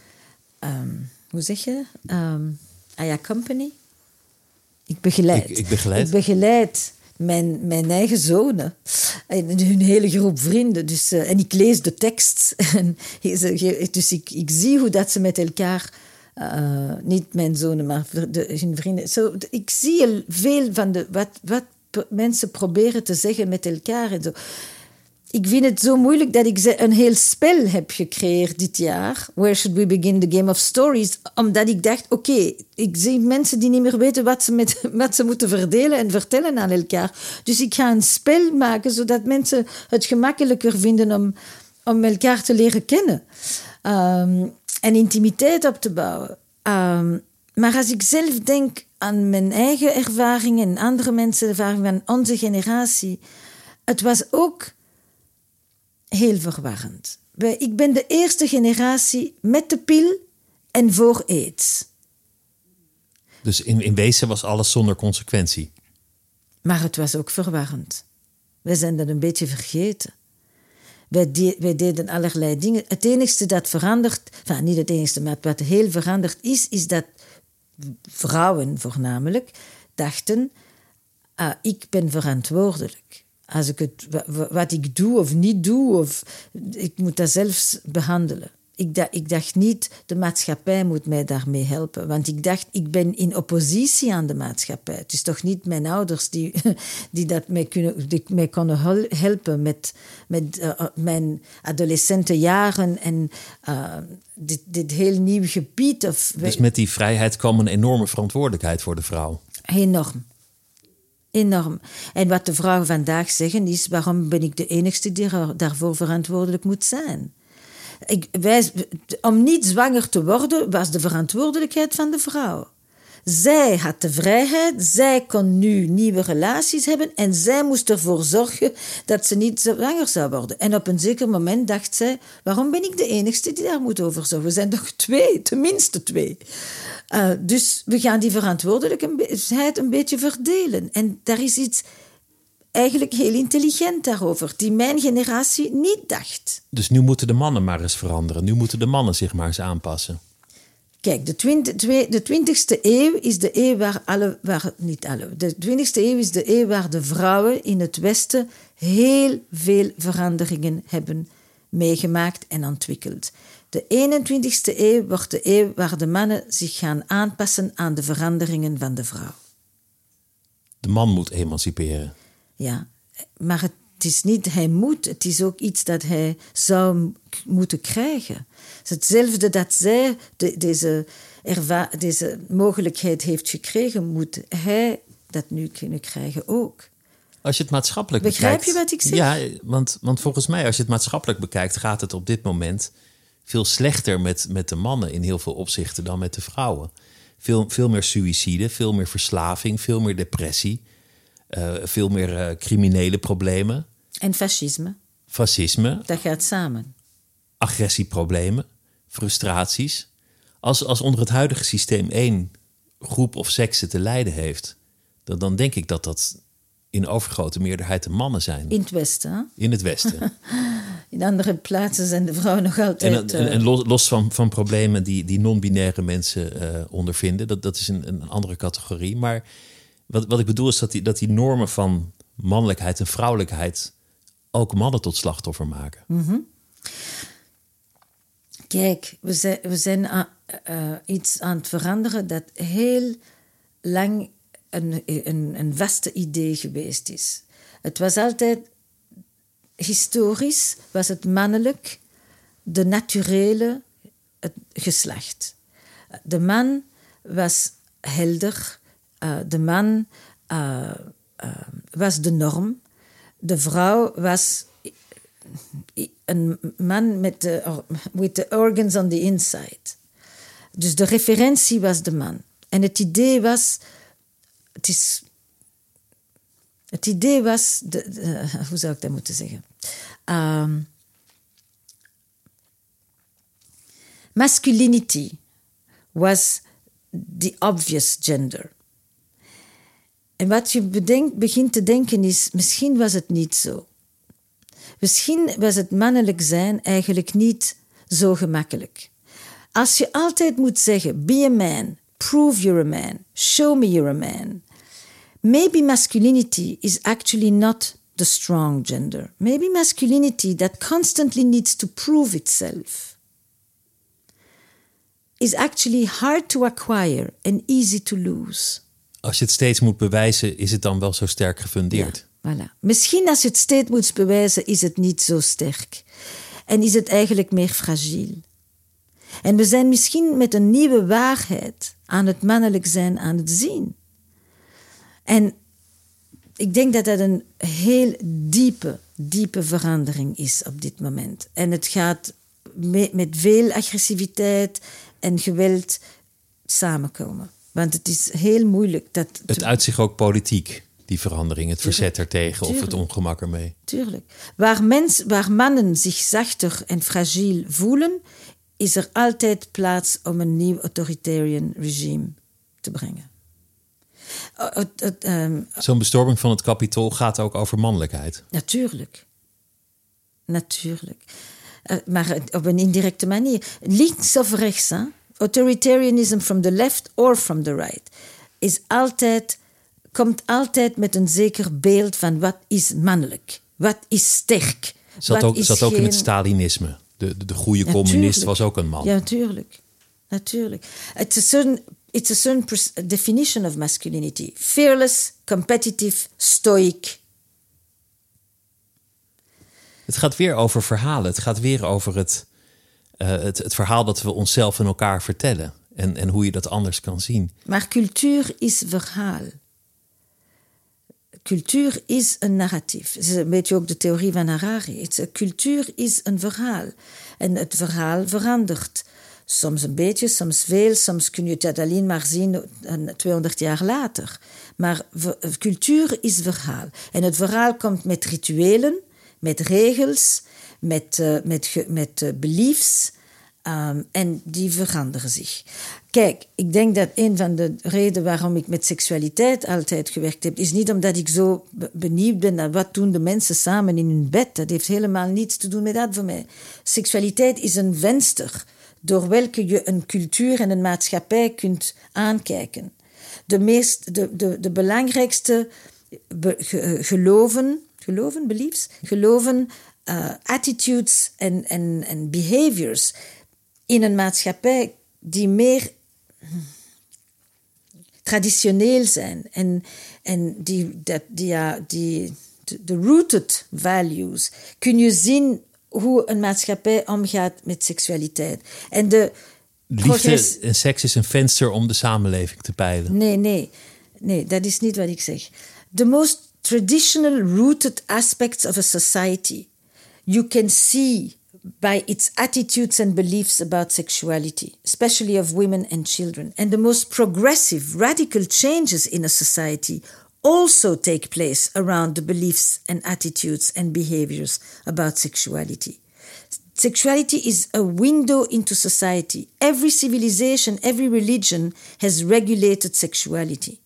um, hoe zeg je? Um, I accompany. Ik begeleid. Ik, ik begeleid. Ik begeleid mijn, mijn eigen zonen en hun hele groep vrienden. Dus, uh, en ik lees de tekst. En, dus ik, ik zie hoe dat ze met elkaar... Uh, niet mijn zonen, maar de, hun vrienden. So, ik zie veel van de, wat, wat mensen proberen te zeggen met elkaar. En zo. Ik vind het zo moeilijk dat ik een heel spel heb gecreëerd dit jaar. Where should we begin the game of stories? Omdat ik dacht, oké, okay, ik zie mensen die niet meer weten wat ze, met, wat ze moeten verdelen en vertellen aan elkaar. Dus ik ga een spel maken, zodat mensen het gemakkelijker vinden om, om elkaar te leren kennen. Um, en intimiteit op te bouwen. Um, maar als ik zelf denk aan mijn eigen ervaring en andere mensen ervaring van onze generatie, het was ook heel verwarrend. Ik ben de eerste generatie met de pil en voor aids. Dus in, in wezen was alles zonder consequentie? Maar het was ook verwarrend. We zijn dat een beetje vergeten. Wij, de, wij deden allerlei dingen. Het enige dat verandert, enfin, niet het enige, maar wat heel veranderd is, is dat vrouwen voornamelijk dachten, ah, ik ben verantwoordelijk. Als ik het, wat ik doe of niet doe, of, ik moet dat zelfs behandelen. Ik dacht, ik dacht niet, de maatschappij moet mij daarmee helpen. Want ik dacht, ik ben in oppositie aan de maatschappij. Het is toch niet mijn ouders die, die, dat mij, kunnen, die mij konden helpen met, met uh, mijn adolescente jaren en uh, dit, dit heel nieuw gebied. Of, dus met die vrijheid kwam een enorme verantwoordelijkheid voor de vrouw? Enorm. Enorm. En wat de vrouwen vandaag zeggen is, waarom ben ik de enigste die daarvoor verantwoordelijk moet zijn? Ik, wij, om niet zwanger te worden, was de verantwoordelijkheid van de vrouw. Zij had de vrijheid, zij kon nu nieuwe relaties hebben en zij moest ervoor zorgen dat ze niet zwanger zou worden. En op een zeker moment dacht zij, waarom ben ik de enigste die daar moet over zorgen? We zijn toch twee, tenminste twee. Uh, dus we gaan die verantwoordelijkheid een beetje verdelen. En daar is iets eigenlijk heel intelligent daarover, die mijn generatie niet dacht. Dus nu moeten de mannen maar eens veranderen. Nu moeten de mannen zich maar eens aanpassen. Kijk, de, twintig, de twintigste eeuw is de eeuw waar alle... Waar, niet alle. De twintigste eeuw is de eeuw waar de vrouwen in het Westen heel veel veranderingen hebben meegemaakt en ontwikkeld. De eenentwintigste eeuw wordt de eeuw waar de mannen zich gaan aanpassen aan de veranderingen van de vrouw. De man moet emanciperen. Ja, maar het is niet hij moet, het is ook iets dat hij zou moeten krijgen. Het is hetzelfde dat zij de, deze, erva- deze mogelijkheid heeft gekregen, moet hij dat nu kunnen krijgen ook. Als je het maatschappelijk Begrijp bekijkt... je wat ik zeg? Ja, want, want volgens mij, als je het maatschappelijk bekijkt, gaat het op dit moment veel slechter met, met de mannen in heel veel opzichten dan met de vrouwen. Veel, veel meer suïcide, veel meer verslaving, veel meer depressie. Uh, veel meer uh, criminele problemen. En fascisme. Fascisme. Dat gaat samen. Agressieproblemen. Frustraties. Als, als onder het huidige systeem één groep of sekse te lijden heeft, dan, dan denk ik dat dat in overgrote meerderheid de mannen zijn. In het Westen, hè? In het Westen. In andere plaatsen zijn de vrouwen nog altijd... En, en, en los, los van, van problemen die, die non-binaire mensen uh, ondervinden, dat, dat is een, een andere categorie. Maar wat, wat ik bedoel is dat die, dat die normen van mannelijkheid en vrouwelijkheid ook mannen tot slachtoffer maken. Mm-hmm. Kijk, we zijn, we zijn aan, uh, iets aan het veranderen dat heel lang een, een, een vaste idee geweest is. Het was altijd, historisch was het mannelijk, de naturele het geslacht. De man was helder, uh, de man uh, uh, was de norm, de vrouw was een man met de, with the organs on the inside. Dus de referentie was de man. En het idee was... Het, is, het idee was... De, de, hoe zou ik dat moeten zeggen? Um, masculinity was the obvious gender. En wat je bedenkt, begint te denken is... Misschien was het niet zo. Misschien was het mannelijk zijn eigenlijk niet zo gemakkelijk. Als je altijd moet zeggen, be a man, prove you're a man, show me you're a man. Maybe masculinity is actually not the strong gender. Maybe masculinity that constantly needs to prove itself is actually hard to acquire and easy to lose. Als je het steeds moet bewijzen, is het dan wel zo sterk gefundeerd? Ja. Voilà. Misschien als je het steeds moet bewijzen, is het niet zo sterk. En is het eigenlijk meer fragiel. En we zijn misschien met een nieuwe waarheid aan het mannelijk zijn aan het zien. En ik denk dat dat een heel diepe, diepe verandering is op dit moment. En het gaat met, met veel agressiviteit en geweld samenkomen. Want het is heel moeilijk. Dat het uit zich ook politiek. Die verandering, het verzet Tuurlijk. ertegen Tuurlijk. of het ongemak ermee. Tuurlijk. Waar, mens, waar mannen zich zachter en fragiel voelen, is er altijd plaats om een nieuw authoritarian regime te brengen. Uh, uh, uh, um, Zo'n bestorming van het Capitool gaat ook over mannelijkheid. Natuurlijk. Natuurlijk. Uh, maar op een indirecte manier. Links of rechts, hè? Authoritarianism from the left or from the right, is altijd... komt altijd met een zeker beeld van wat is mannelijk, wat is sterk. Zat wat ook, is zat ook geen... in het Stalinisme. De, de, de goede Ja, communist tuurlijk. was ook een man. Ja, natuurlijk. Natuurlijk. It's a certain, it's a certain definition of masculinity. Fearless, competitive, stoic. Het gaat weer over verhalen. Het gaat weer over het, uh, het, het verhaal dat we onszelf en elkaar vertellen. En, en hoe je dat anders kan zien. Maar cultuur is verhaal. Cultuur is een narratief. Het is een beetje ook de theorie van Harari. Het, cultuur is een verhaal. En het verhaal verandert. Soms een beetje, soms veel. Soms kun je het alleen maar zien tweehonderd jaar later. Maar cultuur is verhaal. En het verhaal komt met rituelen, met regels, met, uh, met, met uh, beliefs. Um, en die veranderen zich. Kijk, ik denk dat een van de redenen waarom ik met seksualiteit altijd gewerkt heb, is niet omdat ik zo benieuwd ben naar wat doen de mensen samen in hun bed. Dat heeft helemaal niets te doen met dat voor mij. Seksualiteit is een venster door welke je een cultuur en een maatschappij kunt aankijken. De, meest, de, de, de belangrijkste be, ge, geloven, geloven, beliefs, geloven, uh, attitudes en, en, en behaviors in een maatschappij die meer traditioneel zijn en, en die, dat, die, ja, die de rooted values, kun je zien hoe een maatschappij omgaat met seksualiteit. En de Liefde progress... en seks is een venster om de samenleving te peilen. Nee, nee, nee, dat is niet wat ik zeg. The most traditional rooted aspects of a society you can see by its attitudes and beliefs about sexuality, especially of women and children. And the most progressive, radical changes in a society also take place around the beliefs and attitudes and behaviors about sexuality. Sexuality is a window into society. Every civilization, every religion has regulated sexuality.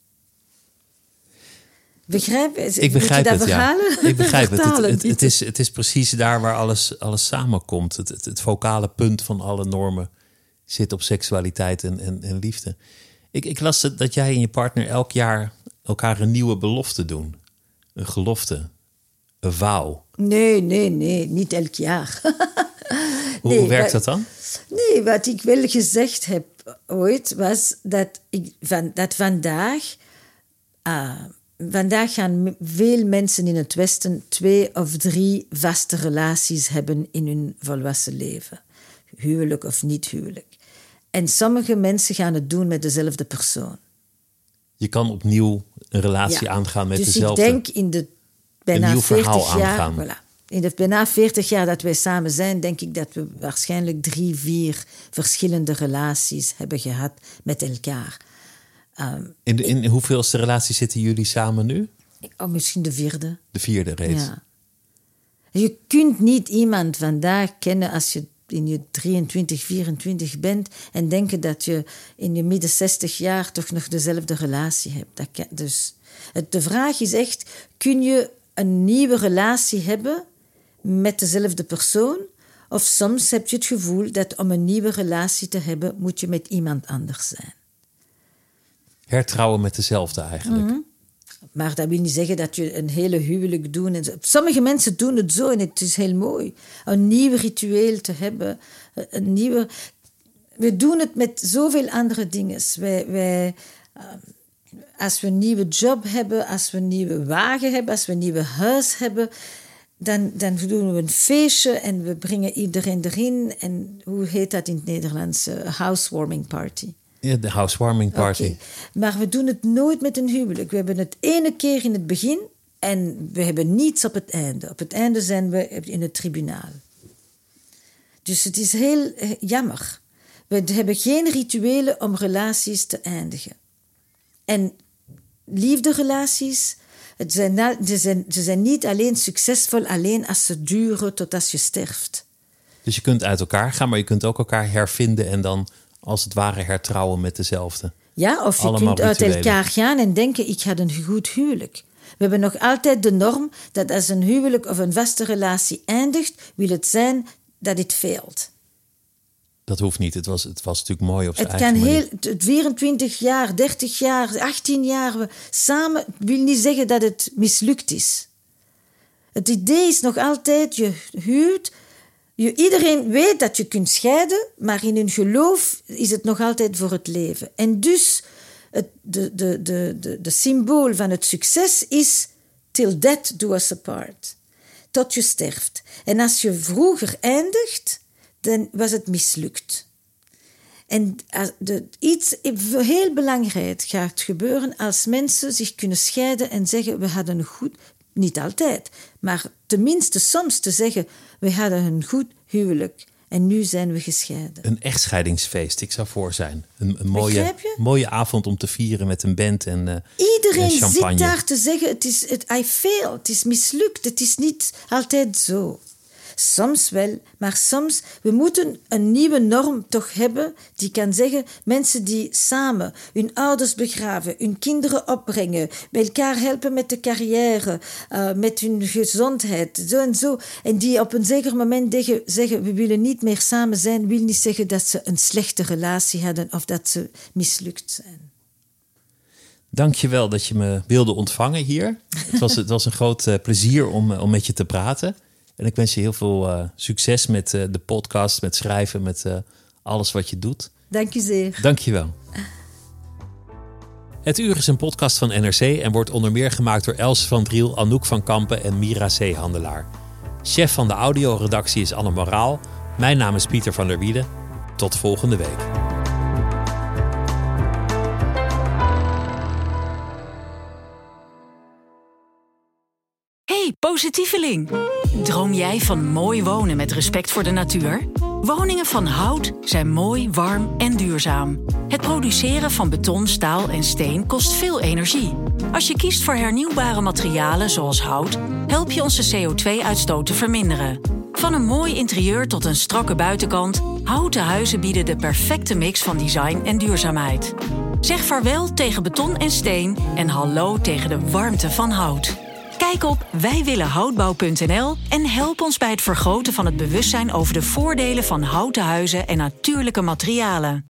Begrijp je? Ik begrijp Moet je dat het, verhalen? ja. Ik begrijp het. Het, Vertalen, het, het, is, het is precies daar waar alles, alles samenkomt. Het, het, het focale punt van alle normen zit op seksualiteit en, en, en liefde. Ik, ik las het, dat jij en je partner elk jaar elkaar een nieuwe belofte doen. Een gelofte. Een vow. Nee, nee, nee. Niet elk jaar. Hoe, nee, hoe werkt wat, dat dan? Nee, wat ik wel gezegd heb ooit was dat, ik, van, dat vandaag... Uh, vandaag gaan veel mensen in het Westen twee of drie vaste relaties hebben in hun volwassen leven. Huwelijk of niet huwelijk. En sommige mensen gaan het doen met dezelfde persoon. Je kan opnieuw een relatie Ja. aangaan met dus dezelfde. Dus ik denk in de bijna nieuw verhaal veertig jaar... aangaan. Voilà, in de bijna veertig jaar dat wij samen zijn, denk ik dat we waarschijnlijk drie, vier verschillende relaties hebben gehad met elkaar. Um, In, de, in hoeveelste relatie zitten jullie samen nu? oh, misschien de vierde. De vierde reeds. Ja. Je kunt niet iemand vandaag kennen als je in je drieëntwintig, vierentwintig bent en denken dat je in je midden zestig jaar toch nog dezelfde relatie hebt. Dat kan, dus het, de vraag is echt, kun je een nieuwe relatie hebben met dezelfde persoon? Of soms heb je het gevoel dat om een nieuwe relatie te hebben, moet je met iemand anders zijn. Hertrouwen met dezelfde eigenlijk. Mm-hmm. Maar dat wil niet zeggen dat je een hele huwelijk doet. En zo. Sommige mensen doen het zo en het is heel mooi. Een nieuw ritueel te hebben. Een nieuwe... We doen het met zoveel andere dingen. Wij, wij, als we een nieuwe job hebben, als we een nieuwe wagen hebben, als we een nieuwe huis hebben, dan, dan doen we een feestje en we brengen iedereen erin. En hoe heet dat in het Nederlands? Uh, housewarming party. Ja, de housewarming party. Okay. Maar we doen het nooit met een huwelijk. We hebben het ene keer in het begin en we hebben niets op het einde. Op het einde zijn we in het tribunaal. Dus het is heel jammer. We hebben geen rituelen om relaties te eindigen. En liefderelaties, het zijn, ze, zijn, ze zijn niet alleen succesvol alleen als ze duren tot als je sterft. Dus je kunt uit elkaar gaan, maar je kunt ook elkaar hervinden en dan als het ware hertrouwen met dezelfde. Ja, of je Allemaal kunt uit rituelen. elkaar gaan en denken, ik had een goed huwelijk. We hebben nog altijd de norm dat als een huwelijk of een vaste relatie eindigt, wil het zijn dat het faalt. Dat hoeft niet. Het was, het was natuurlijk mooi op zijn Het eigen kan manier. heel, vierentwintig jaar, dertig jaar, achttien jaar we samen, wil niet zeggen dat het mislukt is. Het idee is nog altijd, je huwt, je, iedereen weet dat je kunt scheiden, maar in hun geloof is het nog altijd voor het leven. En dus, het de, de, de, de, de symbool van het succes is till death do us apart. Tot je sterft. En als je vroeger eindigt, dan was het mislukt. En de, iets heel belangrijk gaat gebeuren als mensen zich kunnen scheiden en zeggen, we hadden een goed... Niet altijd, maar tenminste soms te zeggen, we hadden een goed huwelijk en nu zijn we gescheiden. Een echtscheidingsfeest, ik zou voor zijn. Een, een mooie, Begrijp je? mooie avond om te vieren met een band en uh, Iedereen en champagne. zit daar te zeggen, het is, het, I failed, het is mislukt. Het is niet altijd zo. Soms wel, maar soms, we moeten een nieuwe norm toch hebben die kan zeggen, mensen die samen hun ouders begraven, hun kinderen opbrengen, bij elkaar helpen met de carrière, uh, met hun gezondheid, zo en zo, en die op een zeker moment zeggen, zeggen, we willen niet meer samen zijn, wil niet zeggen dat ze een slechte relatie hadden of dat ze mislukt zijn. Dank je wel dat je me wilde ontvangen hier. Het was, het was een groot uh, plezier om, uh, om met je te praten. En ik wens je heel veel uh, succes met uh, de podcast, met schrijven, met uh, alles wat je doet. Dank u zeer. Dank je wel. Het Uur is een podcast van N R C en wordt onder meer gemaakt door Els van Driel, Anouk van Kampen en Mira Zeehandelaar. Chef van de audioredactie is Anne Moraal. Mijn naam is Pieter van der Wielen. Tot volgende week. Hey, positieveling! Droom jij van mooi wonen met respect voor de natuur? Woningen van hout zijn mooi, warm en duurzaam. Het produceren van beton, staal en steen kost veel energie. Als je kiest voor hernieuwbare materialen zoals hout, help je onze C O twee uitstoot te verminderen. Van een mooi interieur tot een strakke buitenkant, houten huizen bieden de perfecte mix van design en duurzaamheid. Zeg vaarwel tegen beton en steen en hallo tegen de warmte van hout. Kijk op wijwillenhoutbouw punt n l en help ons bij het vergroten van het bewustzijn over de voordelen van houten huizen en natuurlijke materialen.